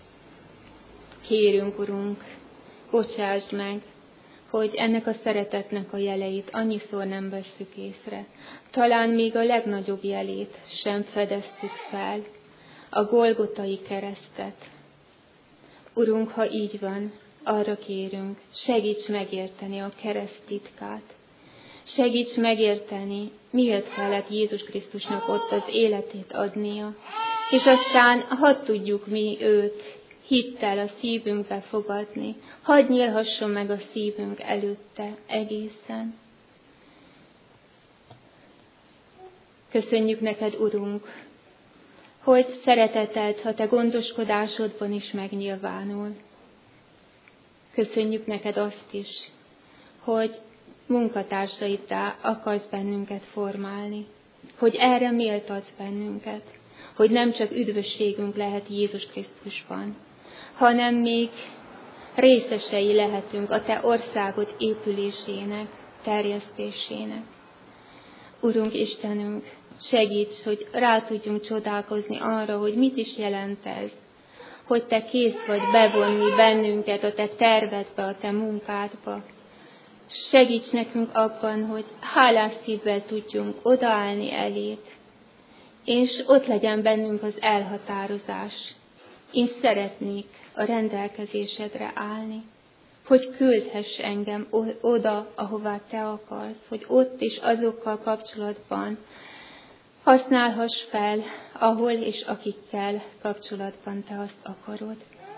Kérünk, Urunk, bocsásd meg, hogy ennek a szeretetnek a jeleit annyiszor nem vesszük észre. Talán még a legnagyobb jelét sem fedeztük fel, a Golgotai keresztet. Urunk, ha így van, arra kérünk, segíts megérteni a kereszt titkát. Segíts megérteni, miért kellett Jézus Krisztusnak ott az életét adnia, és aztán hadd tudjuk mi őt hittel a szívünkbe fogadni, hadd nyílhasson meg a szívünk előtte egészen. Köszönjük neked, Urunk, hogy szereteted, ha te gondoskodásodban is megnyilvánul. Köszönjük neked azt is, hogy munkatársaiddá akarsz bennünket formálni, hogy erre méltatsz bennünket, hogy nem csak üdvösségünk lehet Jézus Krisztusban, hanem még részesei lehetünk a Te országod épülésének, terjesztésének. Urunk Istenünk, segíts, hogy rá tudjunk csodálkozni arra, hogy mit is jelent ez, hogy Te kész vagy bevonni bennünket a Te tervedbe, a Te munkádba. Segíts nekünk abban, hogy hálás szívvel tudjunk odaállni eléd, és ott legyen bennünk az elhatározás. Én szeretnék a rendelkezésedre állni, hogy küldhess engem oda, ahová Te akarsz, hogy ott is azokkal kapcsolatban használhass fel, ahol és akikkel kapcsolatban Te azt akarod.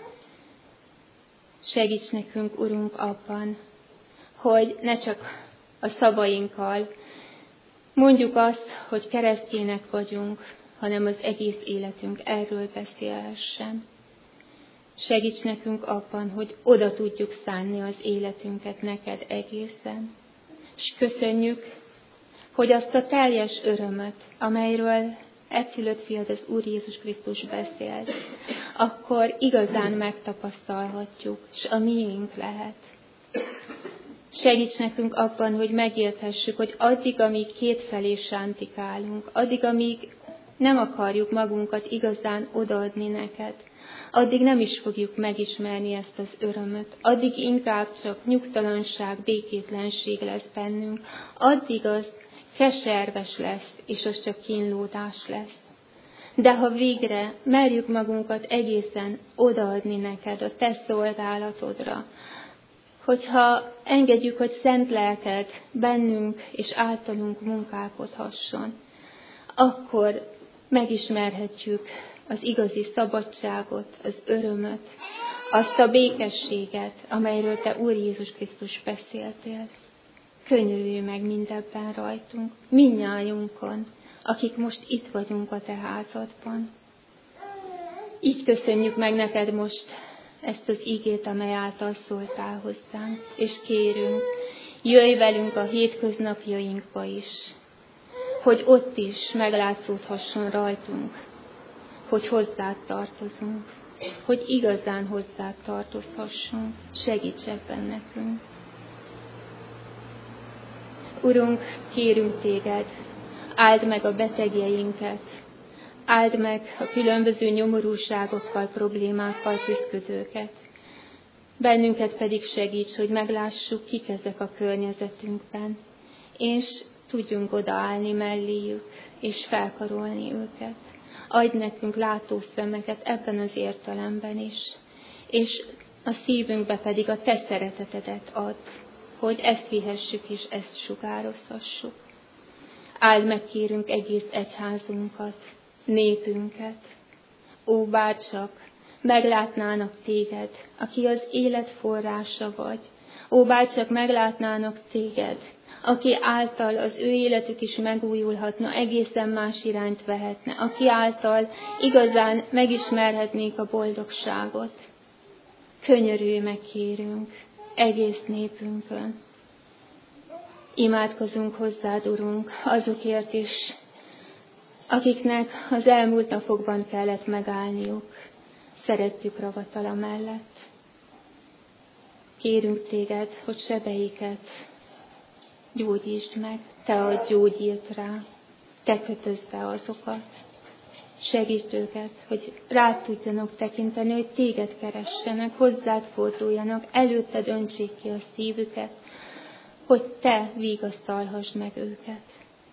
Segíts nekünk, Urunk, abban, hogy ne csak a szavainkkal mondjuk azt, hogy keresztjének vagyunk, hanem az egész életünk erről beszélhessen. Segíts nekünk abban, hogy oda tudjuk szánni az életünket neked egészen. És köszönjük, hogy azt a teljes örömöt, amelyről egyszülött fiad, az Úr Jézus Krisztus beszélt, akkor igazán megtapasztalhatjuk, és a miénk lehet. Segíts nekünk abban, hogy megérthessük, hogy addig, amíg kétfelé sántikálunk, addig, amíg nem akarjuk magunkat igazán odaadni neked, addig nem is fogjuk megismerni ezt az örömöt, addig inkább csak nyugtalanság, békétlenség lesz bennünk, addig az keserves lesz, és az csak kínlódás lesz. De ha végre merjük magunkat egészen odaadni neked, a te szolgálatodra, hogyha engedjük, hogy szent lelked bennünk és általunk munkálkodhasson, akkor megismerhetjük az igazi szabadságot, az örömöt, azt a békességet, amelyről te, Úr Jézus Krisztus, beszéltél. Könyörülj meg mindebben rajtunk, mindnyájunkon, akik most itt vagyunk a te házadban. Így köszönjük meg neked most ezt az igét, amely által szóltál hozzánk, és kérünk, jöjj velünk a hétköznapjainkba is, hogy ott is meglátszódhasson rajtunk, hogy hozzád tartozunk, hogy igazán hozzád tartozhassunk. Segíts ebben nekünk. Urunk, kérünk téged, áld meg a betegjeinket, áld meg a különböző nyomorúságokkal, problémákkal küzdködőket. Bennünket pedig segíts, hogy meglássuk, kik ezek a környezetünkben, és tudjunk odaállni melléjük, és felkarolni őket. Adj nekünk látószemeket ebben az értelemben is, és a szívünkbe pedig a te szeretetedet add, hogy ezt vihessük és ezt sugározhassuk. Áld meg, kérünk, egész egyházunkat, népünket. Ó, bárcsak meglátnának téged, aki az élet forrása vagy. Ó, bárcsak meglátnának téged, aki által az ő életük is megújulhatna, egészen más irányt vehetne, aki által igazán megismerhetnék a boldogságot. Könyörülj meg, kérünk, egész népünkön. Imádkozunk hozzád, Urunk, azokért is, akiknek az elmúlt napokban kellett megállniuk szerettük ravatala mellett. Kérünk téged, hogy sebeiket gyógyítsd meg, te adj gyógyírt rá, te kötözd be azokat. Segítsd őket, hogy rád tudjanak tekinteni, hogy téged keressenek, hozzád forduljanak, előtted öntsék ki a szívüket, hogy te vigasztalhassd meg őket.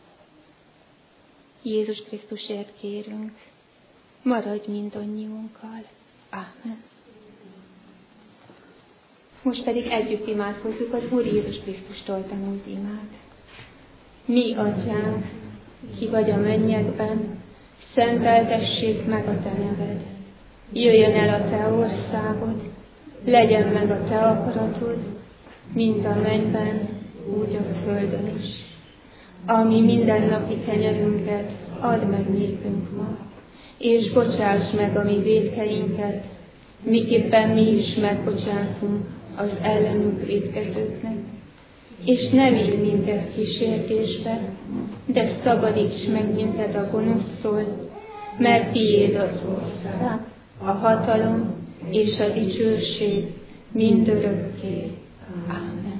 Jézus Krisztusért kérünk, maradj mindannyiunkkal. Ámen. Most pedig együtt imádkozzuk az Úr Jézus Krisztustól tanult imát. Mi, Atyánk, ki vagy a mennyekben, szenteltessék meg a te neved. Jöjjön el a te országod, legyen meg a te akaratod, mint a mennyben, úgy a földön is. Ami mindennapi kenyerünket add meg nékünk ma, és bocsáss meg a mi vétkeinket, miképpen mi is megbocsátunk az ellenünk vétkezőknek. És ne vigy minket kísértésbe, de szabadíts meg minket a gonosztól, mert tiéd az ország, a hatalom és a dicsőség mindörökké. Amen.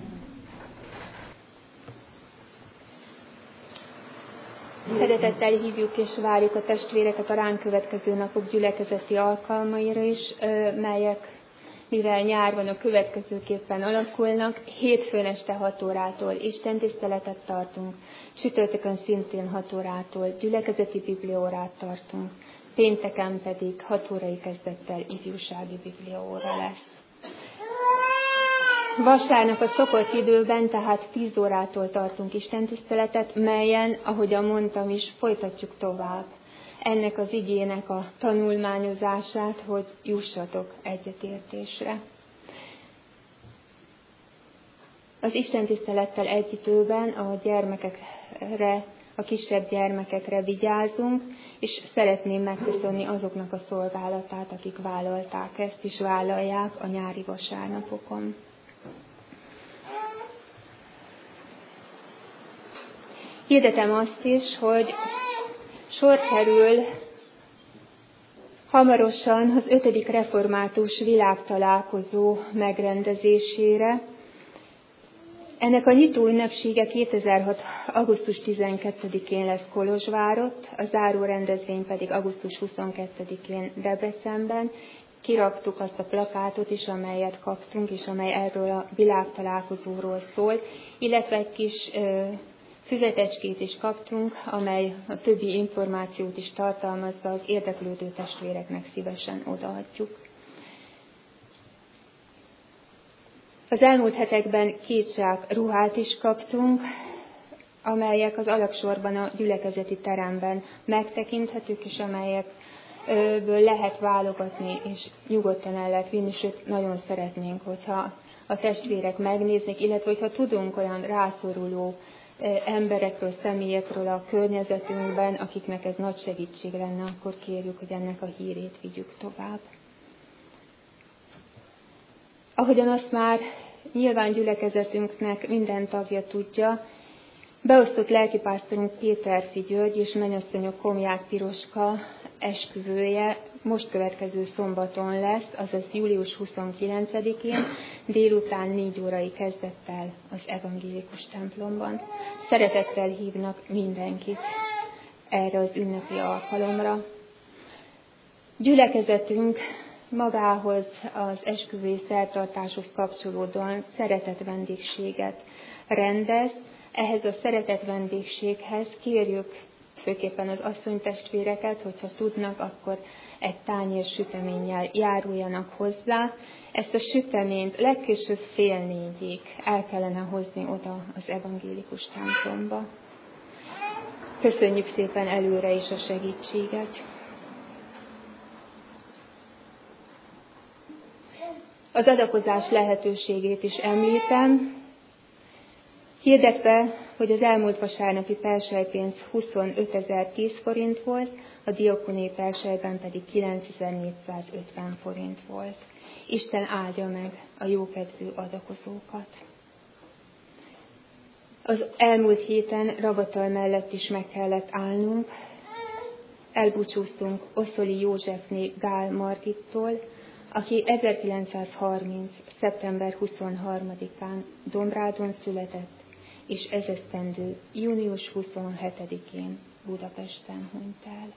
Szeretettel hívjuk és várjuk a testvéreket a ránk következő napok gyülekezeti alkalmaira is, melyek, mivel nyár van, a következőképpen alakulnak. Hétfőn este 6 órától istentiszteletet tartunk, csütörtökön szintén 6 órától gyülekezeti bibliaórát tartunk, pénteken pedig 6 órai kezdettel ifjúsági bibliaóra lesz. Vasárnap a szokott időben, tehát 10 órától tartunk istentiszteletet, melyen, ahogyan mondtam is, folytatjuk tovább ennek az igének a tanulmányozását, hogy jussatok egyetértésre. Az istentisztelettel egy időben a gyermekekre, a kisebb gyermekekre vigyázunk, és szeretném megköszönni azoknak a szolgálatát, akik vállalták ezt, és vállalják a nyári vasárnapokon. Hirdetem azt is, hogy sor kerül hamarosan az 5. református világtalálkozó megrendezésére. Ennek a nyitó ünnepsége 2006. augusztus 12-én lesz Kolozsvárott, a záró rendezvény pedig augusztus 22-én Debrecenben. Kiraktuk azt a plakátot is, amelyet kaptunk, és amely erről a világtalálkozóról szól, illetve egy kis füzetecskét is kaptunk, amely a többi információt is tartalmazza, az érdeklődő testvéreknek szívesen odaadjuk. Az elmúlt hetekben 2 zsák ruhát is kaptunk, amelyek az alagsorban a gyülekezeti teremben megtekinthetők, és amelyekből lehet válogatni, és nyugodtan el lehet vinni, sőt nagyon szeretnénk, hogyha a testvérek megnéznék, illetve hogyha tudunk olyan rászoruló emberekről, személyekről a környezetünkben, akiknek ez nagy segítség lenne, akkor kérjük, hogy ennek a hírét vigyük tovább. Ahogyan azt már nyilván gyülekezetünknek minden tagja tudja, beosztott lelkipásztorunk Péterfi György és mennyasszonyok Komják Piroska esküvője most következő szombaton lesz, azaz július 29-én, délután 4 órai kezdettel az evangélikus templomban. Szeretettel hívnak mindenkit erre az ünnepi alkalomra. Gyülekezetünk magához, az esküvői szertartáshoz kapcsolódóan szeretett vendégséget rendez. Ehhez a szeretett vendégséghez kérjük főképpen az asszonytestvéreket, hogyha tudnak, akkor egy tányér süteménnyel járuljanak hozzá. Ezt a süteményt legkésőbb 3:30-ig el kellene hozni oda az evangélikus templomba. Köszönjük szépen előre is a segítséget. Az adakozás lehetőségét is említem, hirdetve, hogy az elmúlt vasárnapi perselypénz 25.010 forint volt, a diakóniai perselyben pedig 9.450 forint volt. Isten áldja meg a jókedvű adakozókat. Az elmúlt héten Ravatal mellett is meg kellett állnunk. Elbúcsúztunk Oszoli Józsefné Gál Margittól, aki 1930. szeptember 23-án Domrádon született, és ezesztendő június 27-én Budapesten hunyt el.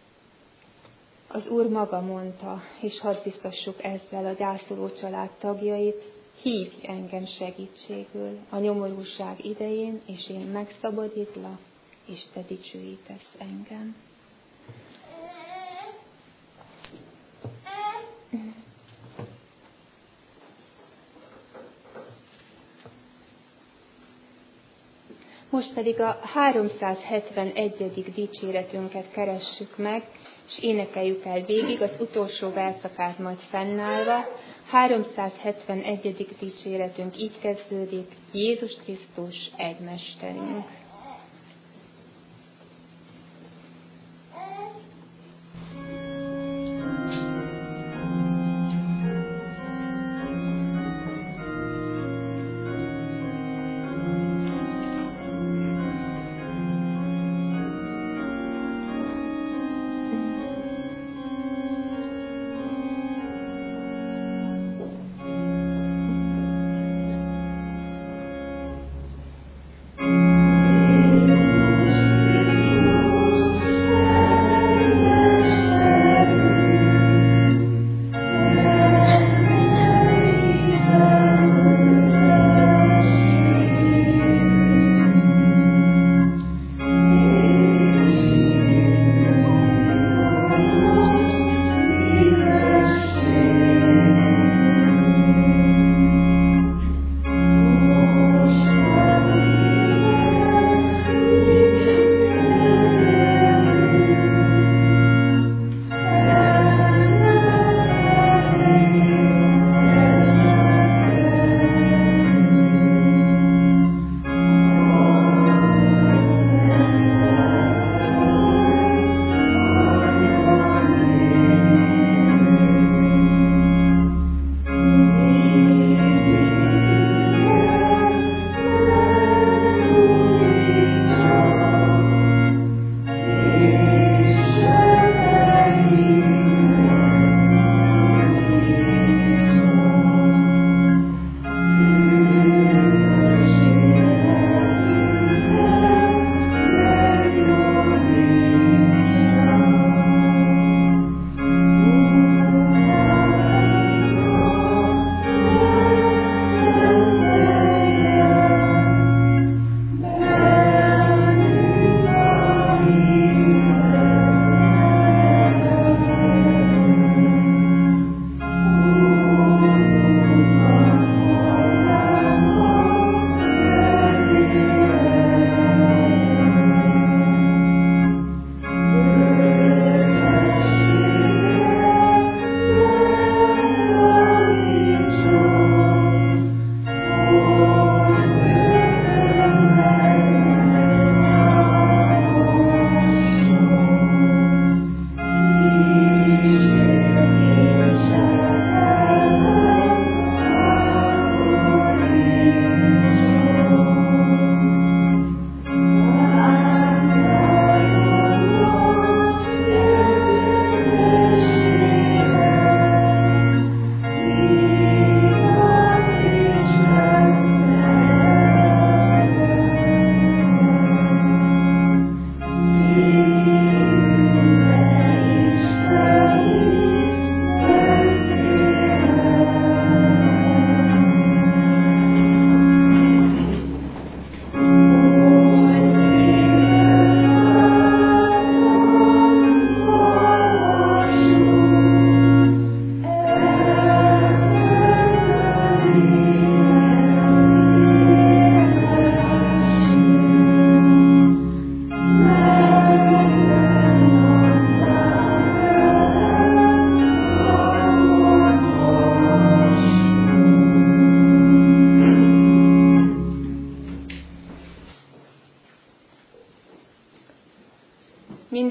Az Úr maga mondta, és hadd biztassuk ezzel a gyászoló család tagjait, hívj engem segítségül a nyomorúság idején, és én megszabadítlak, és te dicsőítesz engem. Most pedig a 371. dicséretünket keressük meg, és énekeljük el végig az utolsó verszakát majd fennállva. 371. dicséretünk így kezdődik: Jézus Krisztus egy mesterünk.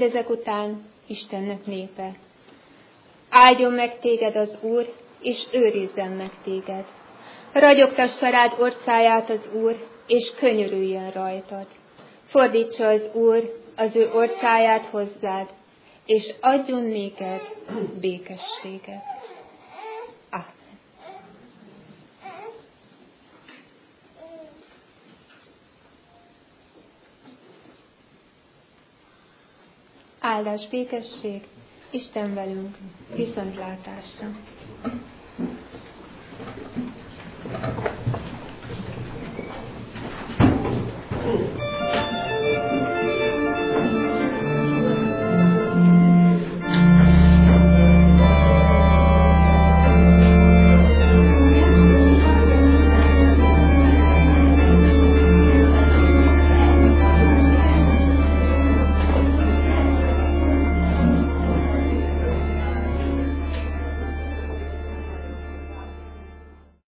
mindezek után Istennek népe. Áldjon meg téged az Úr, és őrizzen meg téged. Ragyogtassa rád orcáját az Úr, és könyörüljön rajtad. Fordítsa az Úr az ő orcáját hozzád, és adjon néked békességet. Amen. Áldás, békesség, Isten velünk, viszontlátásra.